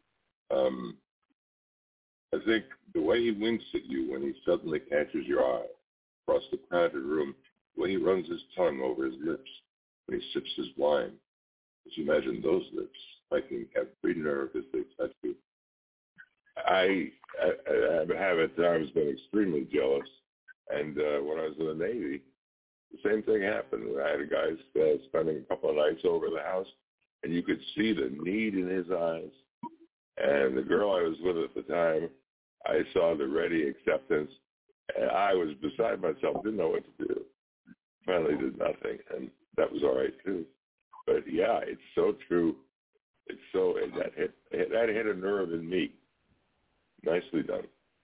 I think the way he winks at you when he suddenly catches your eye across the crowded room, the way he runs his tongue over his lips when he sips his wine, just imagine those lips striking every nerve as they touch you. I have at times been extremely jealous, and when I was in the Navy, the same thing happened. I had a guy spending a couple of nights over the house, and you could see the need in his eyes. And the girl I was with at the time, I saw the ready acceptance, and I was beside myself, didn't know what to do. Finally did nothing, and that was all right, too. But, yeah, it's so true. It's so, that hit a nerve in me. Nicely done.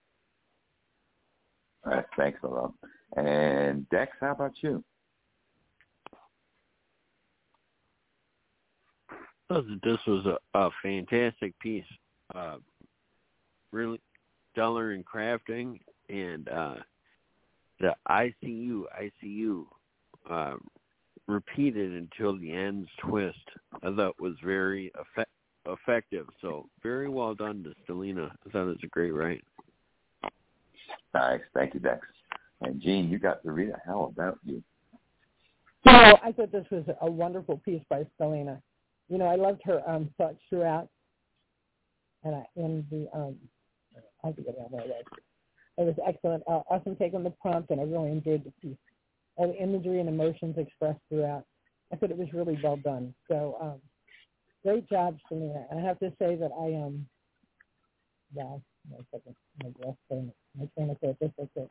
All right, thanks, Laurent. And Dex, how about you? This was a fantastic piece. Really stellar in crafting, and the I see you repeated until the end's twist, I thought was very effective. So very well done to Selena. I thought it was a great write. Nice. Thank you, Dex. And Gene, you got to read it. How about you? I thought this was a wonderful piece by Selena. I loved her thoughts throughout. And I forget how that was. It was excellent. Awesome take on the prompt, and I really enjoyed the piece. All the imagery and emotions expressed throughout. I thought it was really well done. So great job, Selena. And I have to say that I am, my train of thought, just like this.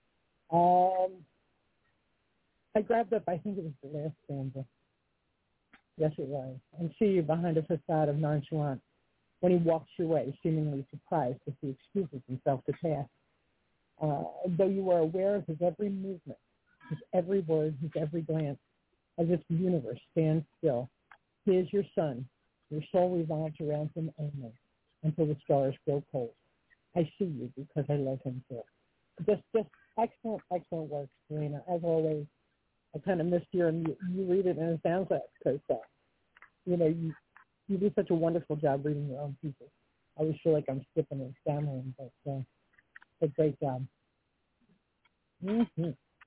I grabbed up, I think it was the last stanza. Yes, it was. And see you behind a facade of nonchalance when he walks your way, seemingly surprised as he excuses himself to pass. Though you are aware of his every movement, his every word, his every glance, as if the universe stands still. He is your sun. Your soul revolves around him only until the stars grow cold. I see you because I love him too. Just excellent work, Serena. As always, I kind of missed hearing you read it, and it sounds like because you do such a wonderful job reading your own pieces. I always feel like I'm skipping and stammering, but great job. Mm-hmm.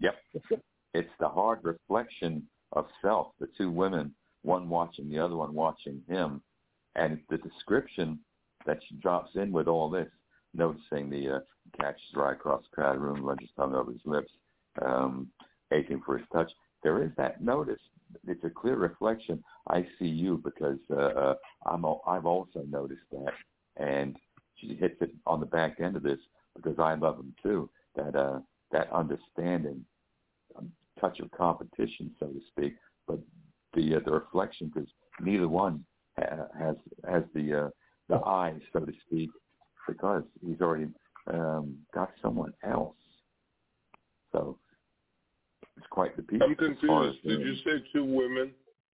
Yep. It's the hard reflection of self, the two women, one watching the other one watching him. And the description that she drops in with all this, noticing the catches right across the crowded room, lunges tongue over his lips, aching for his touch. There is that notice. It's a clear reflection. I see you because I've also noticed that. And she hits it on the back end of this because I love him too. That understanding, touch of competition, so to speak, but the reflection, because neither one has the eye, so to speak, because he's already got someone else. So it's quite the piece. I'm confused. Did you say two women?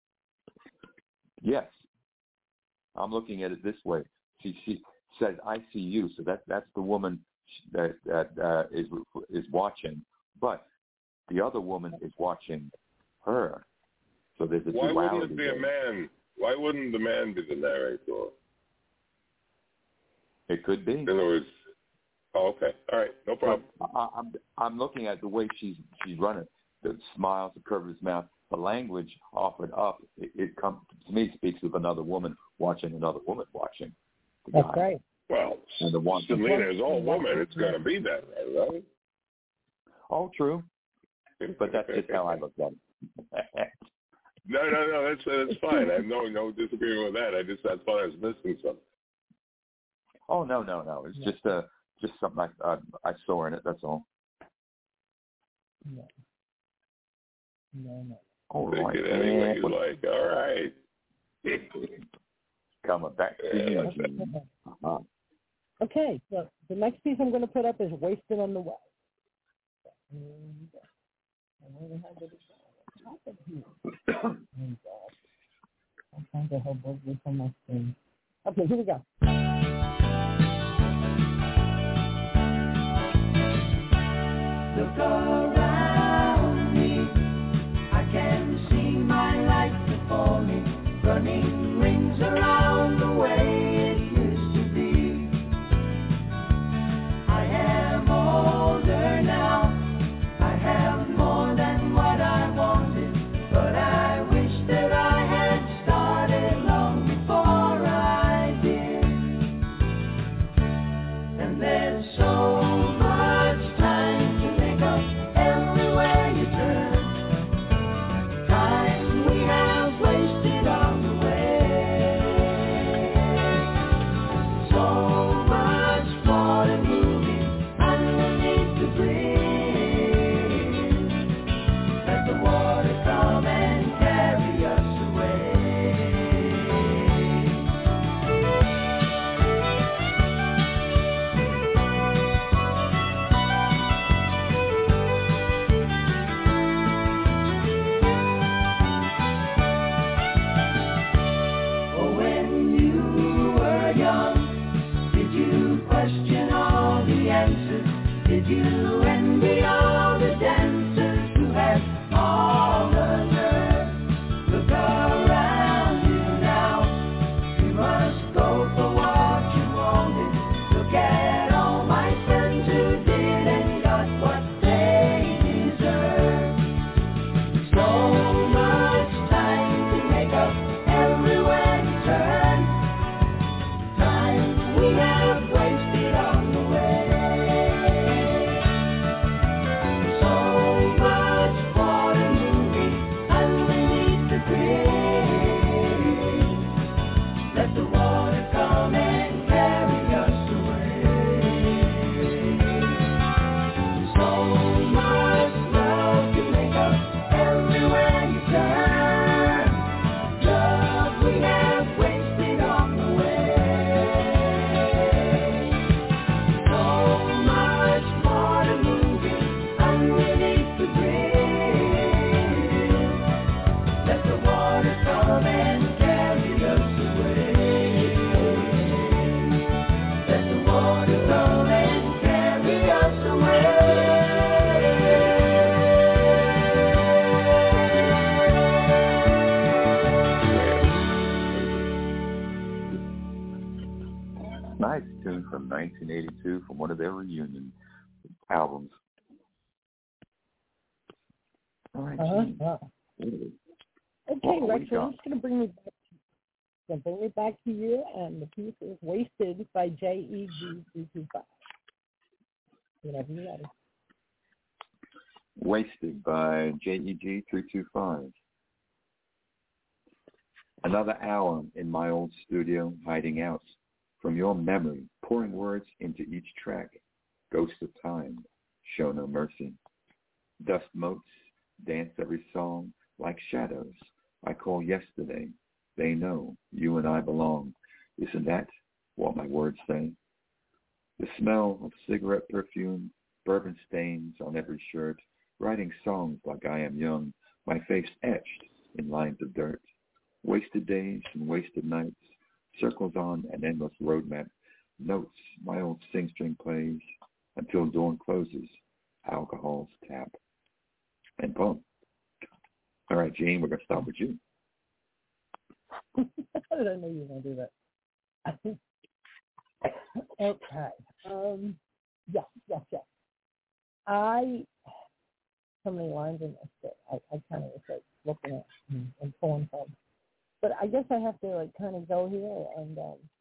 Yes. I'm looking at it this way. She says, "I see you," so that's the woman that is watching, but the other woman is watching her. So there's a duality. Why wouldn't it be a man? Why wouldn't the man be the narrator? It could be. In other words, okay, all right, no problem. I'm looking at the way she's running, the smiles, the curve of his mouth, the language offered up. It comes to me, speaks of another woman watching another woman watching. That's right. Well, Selena is all woman. It's going to be that, right? Oh, true. But that's just how I look at it. No, that's fine. I have no disagreement with that. I thought I was missing something. Oh, no. It's just something I saw in it. That's all. No. All Take right. it any way you like. All right. Coming back to you. Uh-huh. Okay, so the next piece I'm going to put up is Wasted on the West. I'm trying to help both this on my screen. Okay, here we go. Look around me, I can see my life before me, running rings around the way it used to be. I am older now, I have more than what I wanted, but I wish that I had started long before I did. And there's so much time to make up everywhere you turn. Time we have wasted on the way. So much water moving underneath the bridge. Let the water come and carry us away. Oh, when you were young, did you question all the answers? Did you envy all the dancers who had all the nerve? Look around you now, you must go for what you wanted. Look at all my friends who did and got what they deserve. So much time to make up everywhere you turn. Time we have wasted on the way. So much water moving underneath the bridge. Let the water come and carry us away. So much love to make up everywhere you turn. Love we have wasted on the way. So much water moving underneath the bridge. Let the water come and carry us away. Let the water come and carry us away. Nice tune from 1982 from one of their reunion albums. All right. Okay, Rex, I'm just going to bring it back to you, and the piece is Wasted by JEG325. Whenever you're ready. Wasted by JEG325. Another hour in my old studio, hiding out from your memory, pouring words into each track. Ghost of time, show no mercy. Dust motes, dance every song like shadows. I call yesterday. They know you and I belong. Isn't that what my words say? The smell of cigarette perfume, bourbon stains on every shirt, writing songs like I am young, my face etched in lines of dirt. Wasted days and wasted nights, circles on an endless roadmap, notes my old sing-string plays until dawn closes, alcohol's tap. And boom. All right, Gene, we're going to start with you. How did I know you were going to do that? Okay. Yes. So many lines in this that I kind of was like looking at and pulling from. But I guess I have to kind of go here and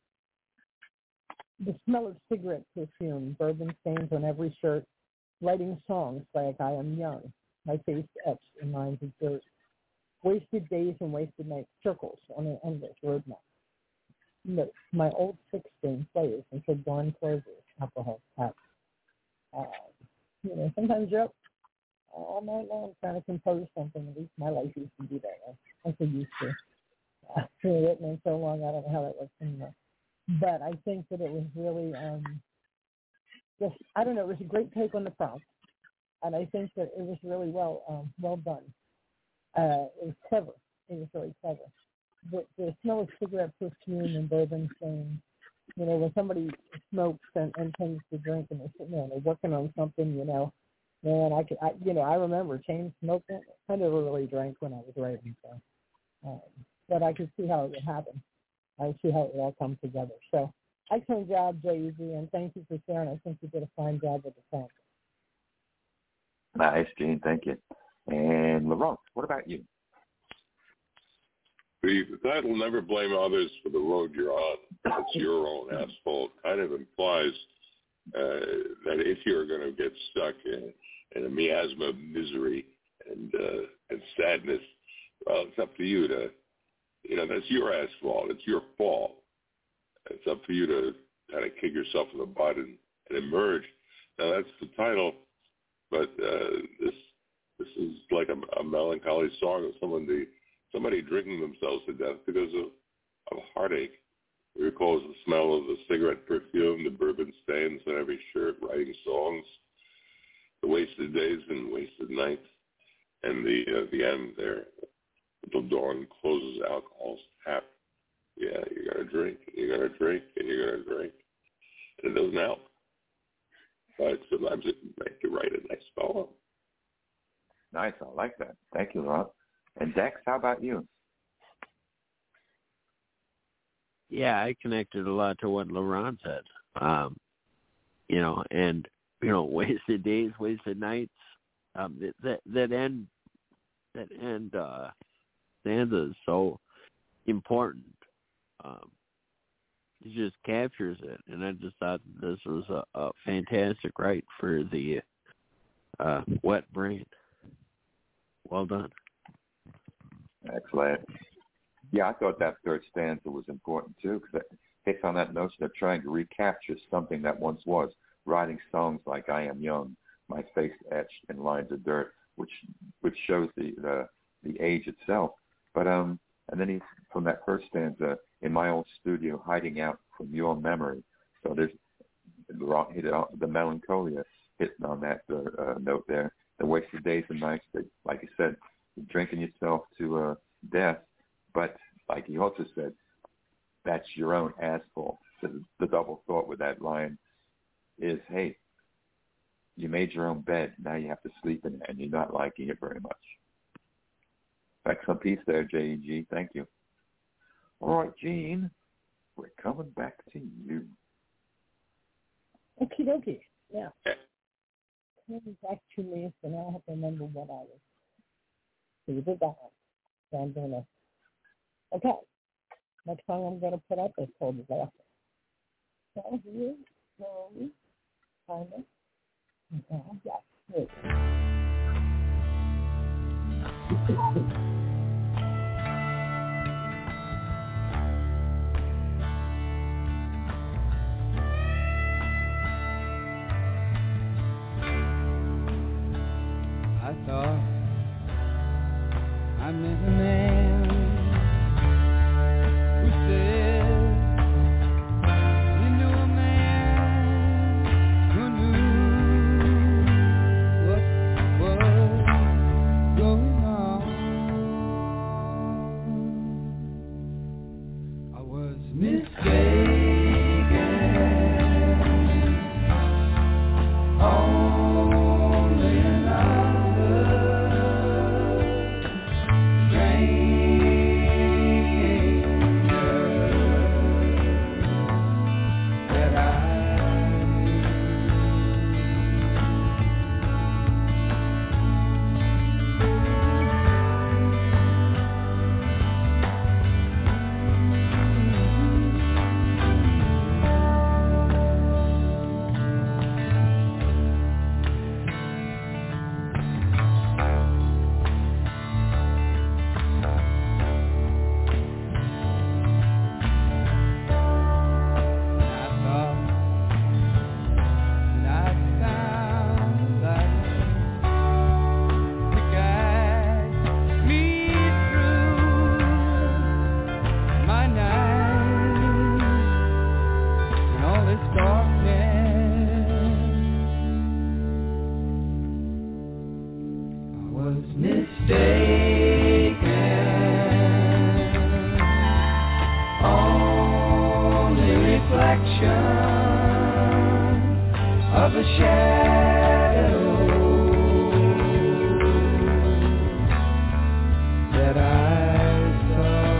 the smell of cigarette perfume, bourbon stains on every shirt, writing songs like I am young, my face etched in lines of dirt, wasted days and wasted nights, circles on an endless roadmap. Notes my old 16 plays until dawn closes, alcohol tap. Sometimes you're up all night long trying to compose something. At least my life used to do that. I'm so used to. I've written in so long, I don't know how that works anymore. But I think that it was really, I don't know, it was a great take on the prompt. And I think that it was really well done. It was clever. It was really clever. The smell of cigarette perfume and bourbon stains, when somebody smokes and tends to drink and they're sitting there and they're working on something, man, I remember chain smoking. I never really drank when I was writing, so. But I could see how it would happen. I see how it would all come together. So, excellent job, JEG, and thank you for sharing. I think you did a fine job with the song. Nice, Gene. Thank you. And Laurent, what about you? The title, Never Blame Others for the Road You're On. It's your own asphalt. Kind of implies that if you're going to get stuck in a miasma of misery and sadness, well, it's up to you to, that's your asphalt. It's your fault. It's up to you to kind of kick yourself in the butt and emerge. Now, that's the title, but this is like a melancholy song of somebody drinking themselves to death because of heartache. It recalls the smell of the cigarette perfume, the bourbon stains on every shirt, writing songs, the wasted days and wasted nights, and the end there. Until dawn closes, alcohol's tap. Yeah, you're going to drink, and you're going to drink, and you're going to drink. And it doesn't help. But sometimes it can make you write a nice poem. Nice, I like that. Thank you, Rob. And Dex, how about you? Yeah, I connected a lot to what Laurent said. Wasted days, wasted nights. That end stanza is so important. It just captures it, and I just thought this was a fantastic write for the wet brain. Well done. Excellent. Yeah, I thought that third stanza was important too, because it hits on that notion of trying to recapture something that once was, writing songs like I Am Young, my face etched in lines of dirt, which shows the age itself. But and then he's from that first stanza, in my old studio, hiding out from your memory. So there's the melancholia hitting on that note there. The wasted days and nights, that, like you said, drinking yourself to death. But like he also said, that's your own asphalt. The double thought with that line is, hey, you made your own bed. Now you have to sleep in it, and you're not liking it very much. Excellent piece there, JEG. Thank you. All right, Gene, we're coming back to you. Okie dokie. Yeah. Coming back to me, so now I have to remember what I was Either that. So I'm going to, okay. Next song I'm going to put up is called Disaster. So here goes, kind of. Yeah, here. I thought I met a man who said he knew a man who knew what was going on. I was mistaken. Only another of a shadow that I saw.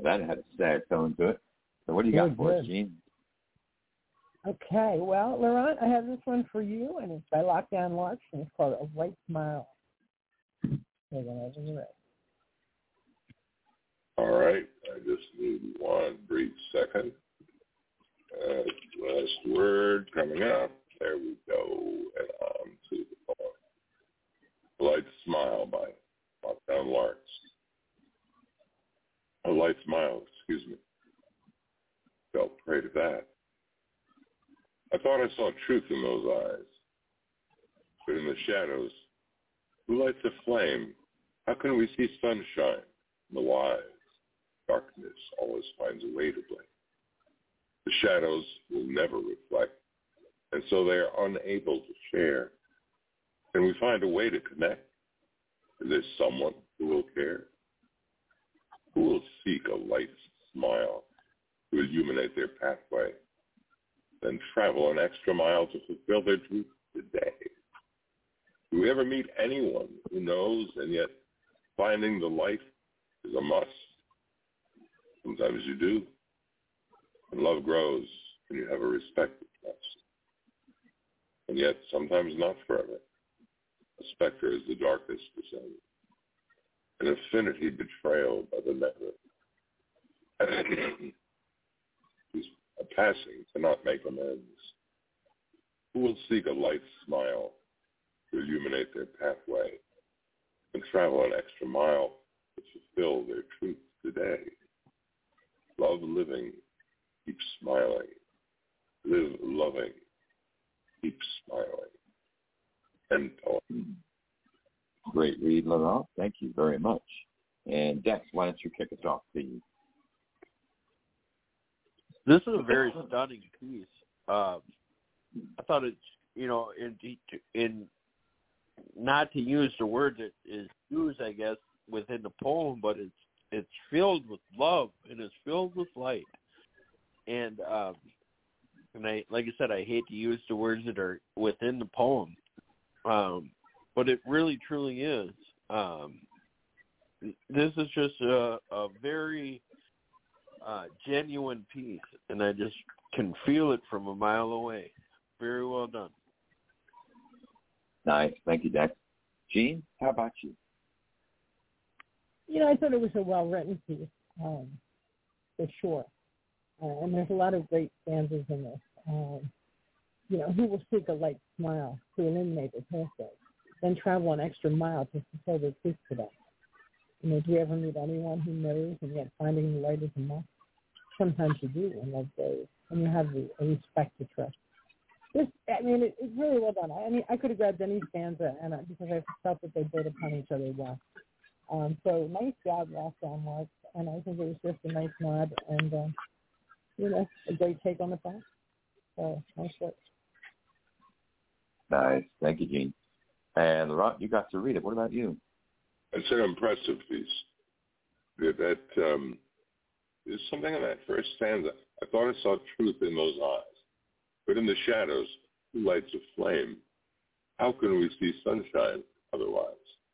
that had a sad tone to it. So what do you got for us, Gene? Okay, well, Laurent, I have this one for you, and it's by Lockdown Larks, and it's called A White Smile. All right, I just need one brief second. Last word coming up. There we go, and on to the poem. A Light Smile by Lockdown Larks. A light smile, excuse me. Fell prey to that. I thought I saw truth in those eyes, but in the shadows, who lights a flame? How can we see sunshine in the wise? Darkness always finds a way to blame. The shadows will never reflect, and so they are unable to share. Can we find a way to connect? Is there someone who will care? Who will seek a light smile to illuminate their pathway, then travel an extra mile to fulfill their truth today? Do we ever meet anyone who knows, and yet finding the light is a must? Sometimes you do. And love grows when you have a respect for trust. And yet sometimes not forever. A specter is the darkness descends. An affinity betrayal by the never. A passing cannot make amends. Who will seek a light smile to illuminate their pathway and travel an extra mile to fulfill their truth today? Love living, keep smiling. Live loving, keep smiling. End poem. Great read, Laurent. Thank you very much. And Dex, why don't you kick us off, please? This is a very stunning piece. I thought it's, in not to use the word that is used, I guess, within the poem, but it's filled with love and it's filled with light. And like I said, I hate to use the words that are within the poem, but it really truly is. This is just a very genuine piece, and I just can feel it from a mile away. Very well done. Nice. Thank you, Dex. Gene, how about you? I thought it was a well-written piece, for sure. And there's a lot of great stanzas in this. Who will seek a light smile to illuminate their pathway, then travel an extra mile to fulfill their truth today? Do you ever meet anyone who knows and yet finding the light is a must? Sometimes you do in love days, and you have a respect to trust. It's really well done. I could have grabbed any stanza, because I felt that they built upon each other well. So nice job, Lockdown Larks, and I think it was just a nice nod and, a great take on the fact. So nice work. Nice. Thank you, Gene. And Laurent, you got to read it. What about you? It's an impressive piece. That there's something in that first stanza. I thought I saw truth in those eyes, but in the shadows, who lights a flame? How can we see sunshine otherwise?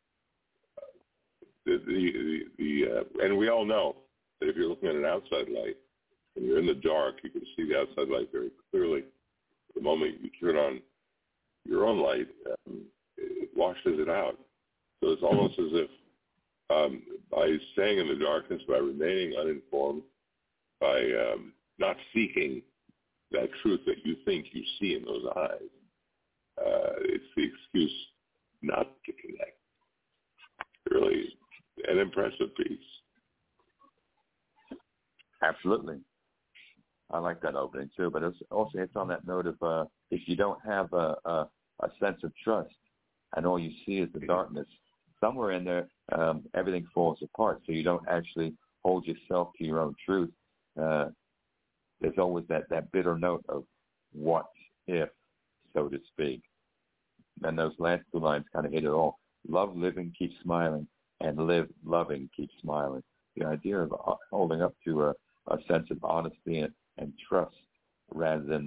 And we all know that if you're looking at an outside light and you're in the dark, you can see the outside light very clearly. The moment you turn on your own light, it washes it out. So it's almost as if by staying in the darkness, by remaining uninformed, by not seeking that truth that you think you see in those eyes, it's the excuse not to connect. Really an impressive piece. Absolutely. I like that opening too, but it's on that note of if you don't have a sense of trust and all you see is the darkness, somewhere in there everything falls apart, so you don't actually hold yourself to your own truth. There's always that bitter note of what if, so to speak. And those last two lines kind of hit it all. Love living, keep smiling, and live loving, keep smiling. The idea of holding up to a sense of honesty and trust rather than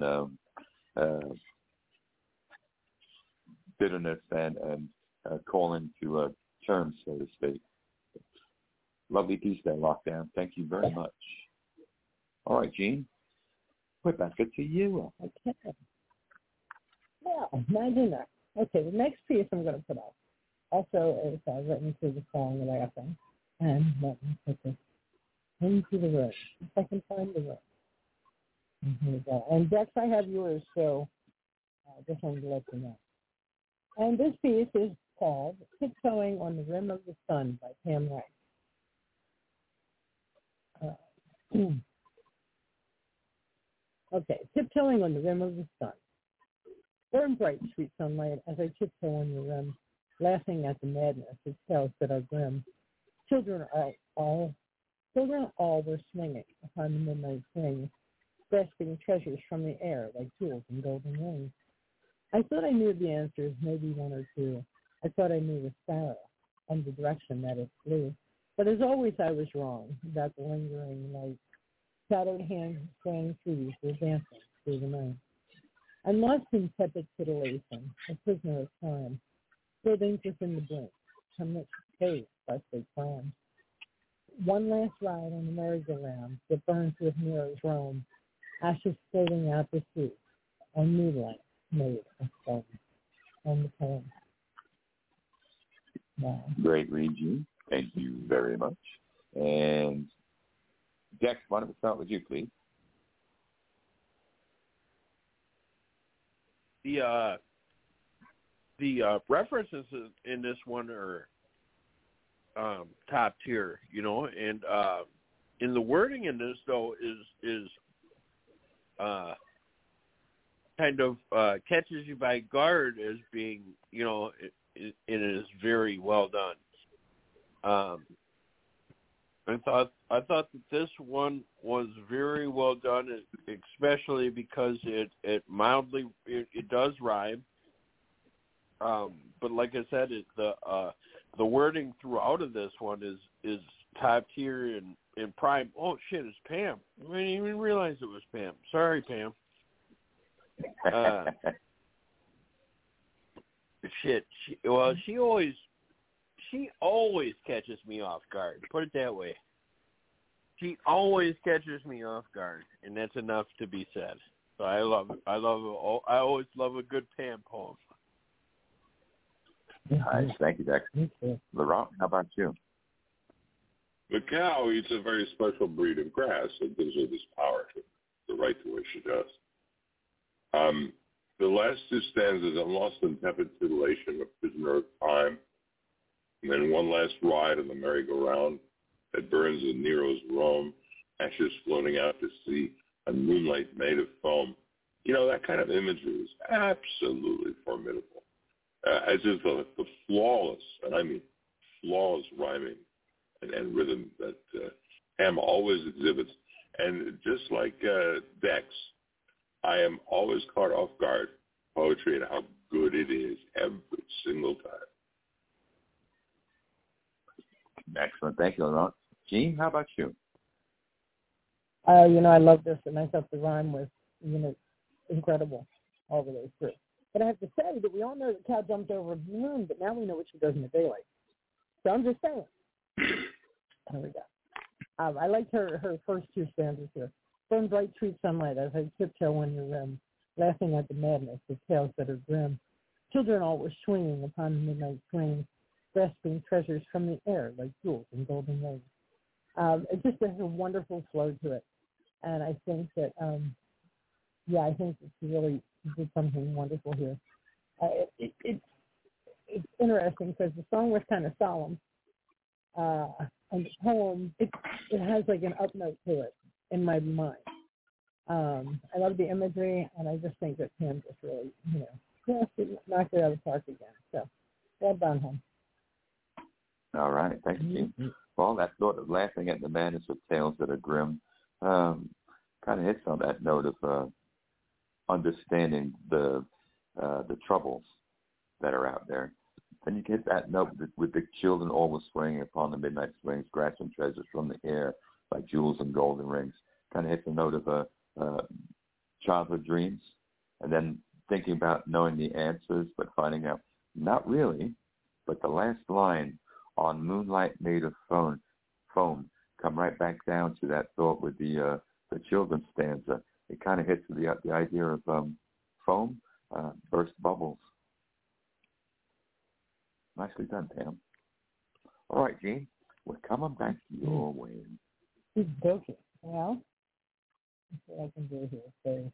bitterness and calling to terms, so to speak. Lovely piece there, Lockdown. Thank you very much. All right, Gene, we're back to you. Okay. Well, imagine that. Okay, the next piece I'm going to put up also is written to the song Laughing. And let me put this into the room, if I can find the room. And here we go. And Dex, I have yours, so I just wanted to let you know. And this piece is called Tiptoeing on the Rim of the Sun by Pam Wright. Okay, tiptoeing on the rim of the sun. Burn bright, sweet sunlight, as I tiptoe on your rim, laughing at the madness of tales that are grim. Children all were swinging upon the midnight swings, grasping treasures from the air like jewels and golden rings. I thought I knew the answers, maybe one or two. I thought I knew the sparrow and the direction that it flew. But as always, I was wrong about the lingering light. Shadowed hands swaying trees were dancing through the night. I'm lost in tepid titillation, a prisoner of time, building within the brink, from which space by state crime. One last ride on the merry-go-round that burns with Nero's Rome, ashes floating out the sea, and moonlight made of stone. And the poem. Wow. Great read, Gene. Thank you very much. And Dex, why don't we start with you, please? The references in this one are top tier, you know, and in the wording in this though is kind of catches you by guard as being, you know, it is very well done. I thought that this one was very well done, especially because it mildly it does rhyme. But like I said, the wording throughout of this one is top tier and prime. Oh shit, it's Pam. I didn't even realize it was Pam. Sorry, Pam. Shit. She always catches me off guard. Put it that way. She always catches me off guard, and that's enough to be said. So I always love a good Pam poem. Nice, thank you, Dex. Laurent, how about you? The cow eats a very special breed of grass that gives her this power to write the way she does. The last two stanzas, I'm lost in tepid titillation, a prisoner of time, and then one last ride on the merry-go-round that burns in Nero's Rome, ashes floating out to sea, and moonlight made of foam. You know, that kind of imagery is absolutely formidable. As is the flawless, and I mean flawless rhyming and rhythm that Pam always exhibits. And just like Dex, I am always caught off guard poetry and how good it is every single time. Excellent. Thank you, Laurent. Gene, how about you? You know, I love this, and I thought the rhyme was, you know, incredible all the way through. But I have to say that we all know that cow jumped over the moon, but now we know what she does in the daylight. So I'm just saying. There we go. I liked her first two stanzas here. Burn bright sweet sunlight as I tiptoe on your rim, laughing at the madness of tales that are grim. Children all were swinging upon the midnight swings, grasping treasures from the air like jewels and golden rings. It just has a wonderful flow to it. And I think that, I think it's really did something wonderful here. It's interesting because the song was kind of solemn. And the poem, it has like an up note to it in my mind. I love the imagery, and I just think that Pam just really, knocked it out of the park again. So, well done, hon. All right. Thank you, Gene. Mm-hmm. Well, that thought of laughing at the madness of tales that are grim kind of hits on that note of understanding the troubles that are out there. Then you get that note with the children always swinging upon the midnight swings, grasping treasures from the air like jewels and golden rings. Kind of hits the note of childhood dreams, and then thinking about knowing the answers, but finding out not really. But the last line, on moonlight made of foam, foam. Come right back down to that thought with the children's stanza. It kind of hits the idea of foam, burst bubbles. Nicely done, Pam. All right, Gene, we're coming back your way. Okay. Well, let's see what I can do here.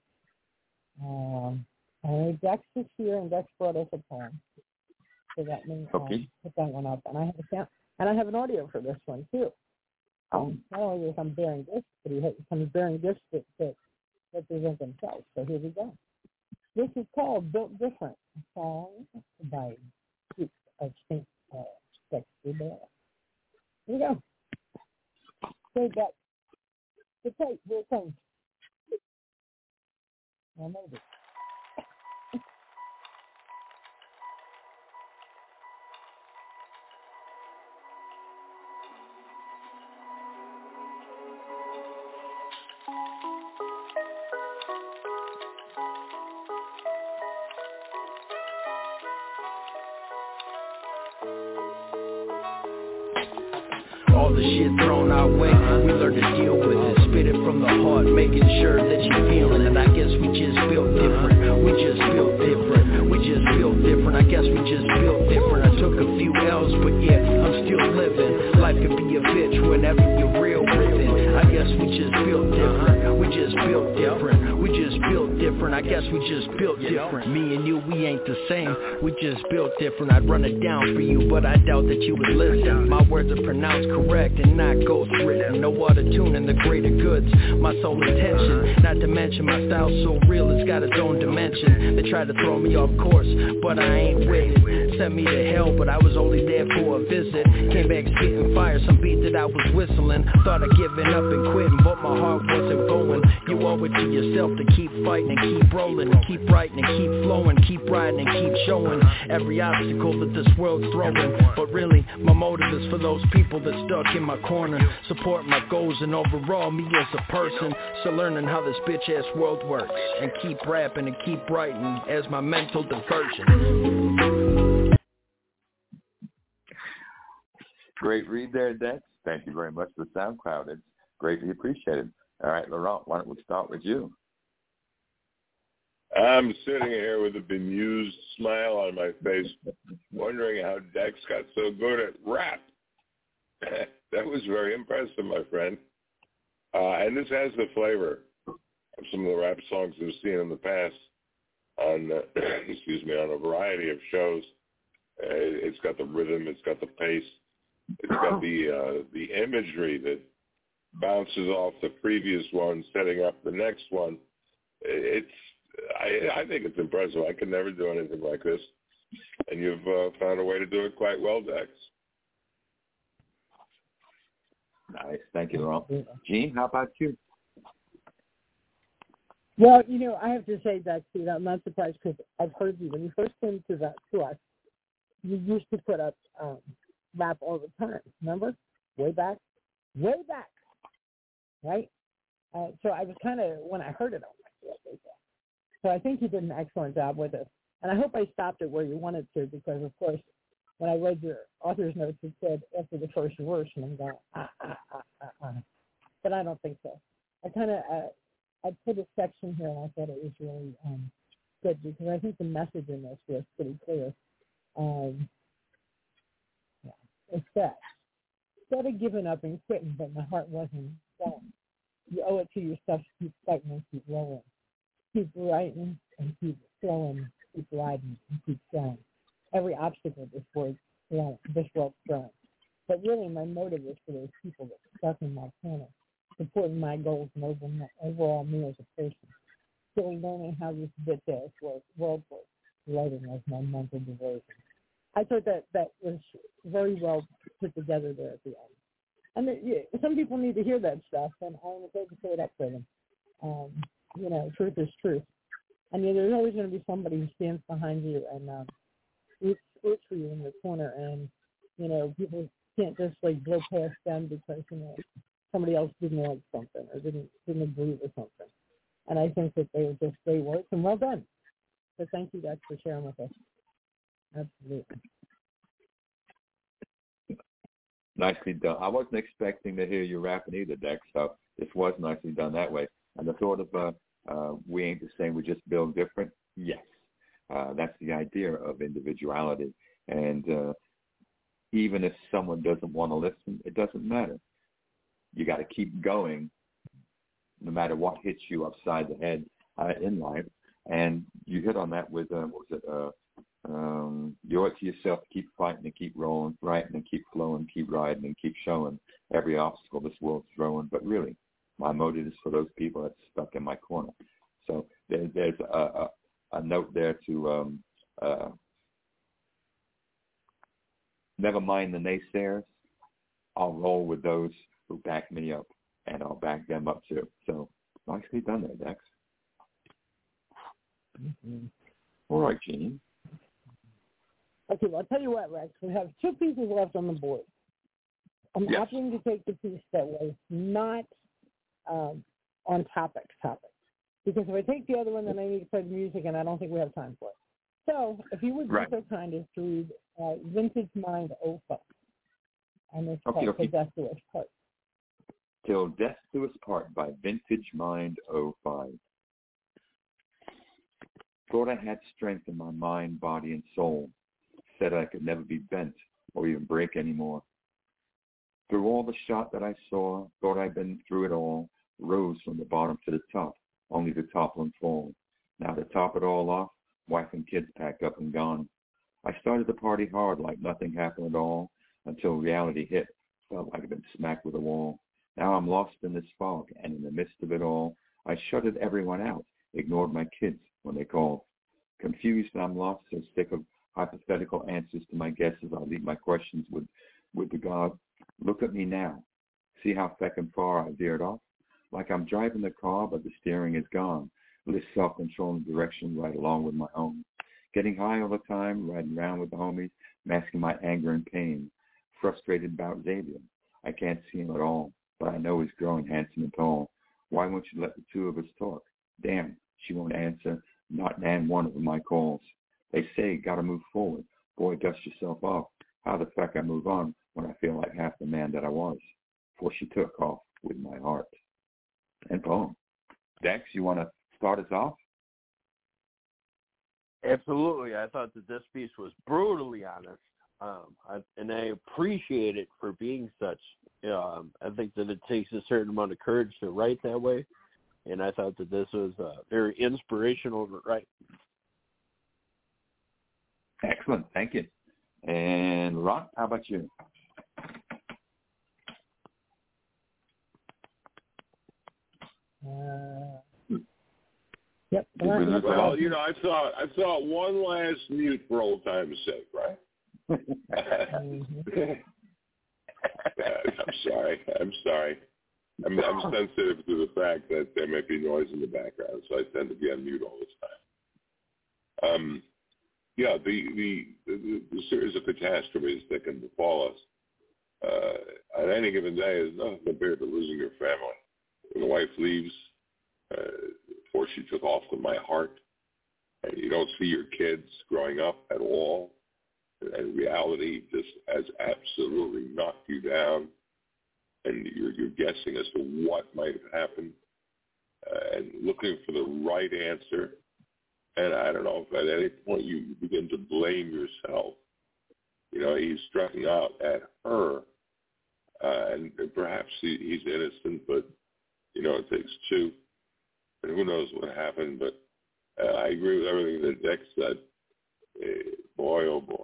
So, Dex is here, and Dex brought us a poem. So that means put that one up, and I have a sound, and I have an audio for this one too. Not only is I'm bearing gifts, but he's bearing gifts that represent themselves. So here we go. This is called "Built Different," a song by Duke of St. Dexter Bear. Here we go. So that the tape, here it comes. I made it. All the shit thrown our way, we learn to deal with it. Spit it from the heart, making sure that you're feeling it. I guess we just built different. We just built different. We just built different. I guess we just built different. I took a few L's, but yeah, I'm still living. Life could be a bitch whenever you're real with it. I guess we just built different. We just built different. We just built different. I guess we just built different. Me and you, we ain't the same. We just built different. I'd run it down for you, but I doubt that you would listen. My words are pronounced correct and not ghost written. No auto-tune in the greater goods. My sole intention, not to mention my style's so real it's got its own dimension. They tried to throw me off course, but I ain't with it. Sent me to hell, but I was only there for a visit. Came back spitting fire, some beat that I was whistling. Thought of giving up and quitting, but my heart wasn't going. You owe it to yourself to keep fighting and keep rolling, and keep writing and keep flowing, keep riding and keep showing every obstacle that this world's throwing. But really, my motive is for those people that stuck in my corner, support my goals and overall me as a person. Still learning how this bitch ass world works, and keep rapping and keep writing as my mental diversion. Great read there, Dex. Thank you very much for SoundCloud. It's greatly appreciated. All right, Laurent, why don't we start with you? I'm sitting here with a bemused smile on my face, wondering how Dex got so good at rap. That was very impressive, my friend. And this has the flavor of some of the rap songs we've seen in the past on, on a variety of shows. It's got the rhythm, it's got the pace, it's got the imagery that bounces off the previous one, setting up the next one. I think it's impressive. I could never do anything like this, and you've found a way to do it quite well, Dex. Nice. Thank you, Laurent. Gene, how about you? Well, I have to say that, too. I'm not surprised because I've heard you. When you first came to us, you used to put up rap all the time. Remember? Way back. Right? So I was kind of, when I heard it, I was like, yeah. So I think you did an excellent job with it. And I hope I stopped it where you wanted to, because, of course, when I read your author's notes, it said after the first verse, and I'm going, But I don't think so. I put a section here, and I thought it was really good, because I think the message in this was pretty clear. It's that. Instead of giving up and quitting, but my heart wasn't going. You owe it to yourself to keep fighting and keep rolling. Keep writing and keep flowing, keep riding and keep selling. Every obstacle this world's throwing. But really, my motive is for those people that are stuck in my corner, supporting my goals and overall me as a person. Still learning how this bitch-ass world works, writing as my mental diversion. I thought that was very well put together there at the end. And some people need to hear that stuff, and I'm afraid to say it up for them. Truth is truth. And there's always going to be somebody who stands behind you and roots for you in your corner. And, people can't just, blow past them because, somebody else didn't like something or didn't agree with something. And I think that they would just say words, and well done. So thank you, guys, for sharing with us. Absolutely. Nicely done. I wasn't expecting to hear you rapping either, Dex, so this was nicely done that way. And the thought of we ain't the same, we just build different, yes. That's the idea of individuality. And even if someone doesn't want to listen, it doesn't matter. You got to keep going no matter what hits you upside the head in life. And you hit on that with, you owe it to yourself to keep fighting and keep rolling, writing and keep flowing, keep riding and keep showing every obstacle this world's throwing. But really, my motive is for those people that's stuck in my corner. So there's a note there to never mind the naysayers. I'll roll with those who back me up, and I'll back them up too. So nicely done there, Dex. Mm-hmm. All right, Gene. Okay, well, I'll tell you what, Rex. We have 2 pieces left on the board. I'm opting to take the piece that was not on topic. Because if I take the other one, then I need to play the music, and I don't think we have time for it. So if you would be so kind as to read Vintage Mind 05. And it's called Till Death Do Us Part. Till Death Do Us Part by Vintage Mind 05. Thought I had strength in my mind, body, and soul. Said I could never be bent or even break anymore. Through all the shot that I saw, thought I'd been through it all, rose from the bottom to the top, only to topple and fall. Now to top it all off, wife and kids packed up and gone. I started to party hard like nothing happened at all, until reality hit, felt like I'd been smacked with a wall. Now I'm lost in this fog, and in the midst of it all, I shuttered everyone out, ignored my kids when they called. Confused and I'm lost, so sick of hypothetical answers to my guesses, I'll leave my questions with the God. Look at me now. See how feckin' far I veered off? Like I'm driving the car, but the steering is gone. Lift self-control and direction right along with my own. Getting high all the time, riding around with the homies, masking my anger and pain. Frustrated about Xavier. I can't see him at all, but I know he's growing handsome and tall. Why won't you let the two of us talk? Damn, she won't answer, not nan one of my calls. They say, gotta move forward. Boy, dust yourself off. How the fuck I move on when I feel like half the man that I was? For she took off with my heart. And poem. Dex, you want to start us off? Absolutely. I thought that this piece was brutally honest, and I appreciate it for being such. I think that it takes a certain amount of courage to write that way, and I thought that this was very inspirational to write. Excellent. Thank you. And Ron, how about you? Yep. Well, I thought one last mute for old time's sake, right? I'm sorry. I'm sensitive to the fact that there may be noise in the background, so I tend to be on mute all this time. The series of catastrophes that can befall us on any given day is nothing compared to losing your family. When the wife leaves, before she took off with my heart, and you don't see your kids growing up at all, and reality just has absolutely knocked you down, and you're guessing as to what might have happened, and looking for the right answer. And I don't know if at any point you begin to blame yourself. He's striking out at her, and perhaps he's innocent, but, it takes two. And who knows what happened, but I agree with everything that Dex said. Boy, oh boy.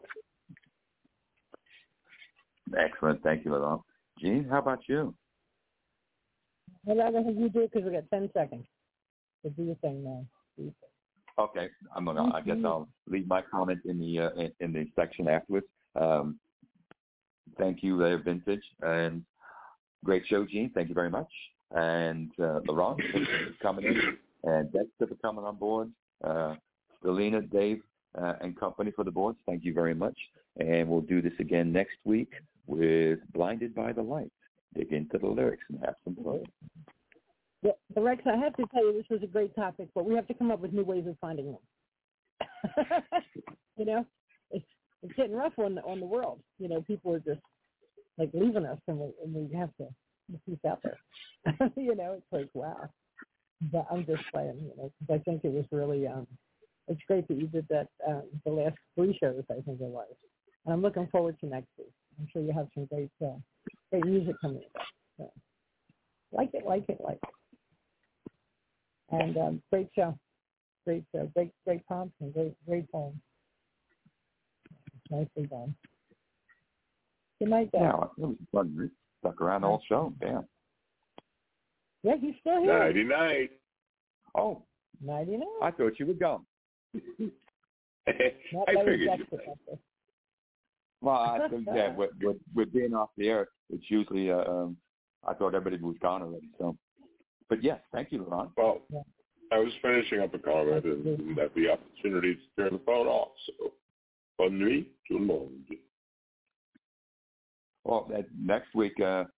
Excellent. Thank you, Laurent. Gene, how about you? Well, I think you do it because we got 10 seconds. So do your thing, man. Okay, I guess I'll leave my comment in the section afterwards. Thank you, Vintage, and great show, Gene. Thank you very much. And Laurent for coming in, and Dexter for coming on board. Stelina, Dave, and company for the boards. Thank you very much. And we'll do this again next week with Blinded by the Light. Dig into the lyrics and have some fun. Yeah, Rex, I have to tell you, this was a great topic, but we have to come up with new ways of finding them. It's getting rough on the world. People are just like leaving us, and we have to peace out there. You know, it's like, wow. But I'm just playing, you know, because I think it was really, it's great that you did that, the last 3 shows, I think it was. And I'm looking forward to next week. I'm sure you have some great music coming up. So, like it. And great show. Great prompts and great poem. Nicely done. Good night, Dad. Yeah, it was fun. We stuck around the whole show. Damn. Yeah, he's still here. Nighty-night. Oh. Nighty-night. I thought you were gone. I figured you would. Well, I think that with being off the air, it's usually, I thought everybody was gone already. So, but yes, thank you, Ron. Well, I was finishing up a comment and had the opportunity to turn the phone off. So, bonne nuit, tout le monde. Well, next week,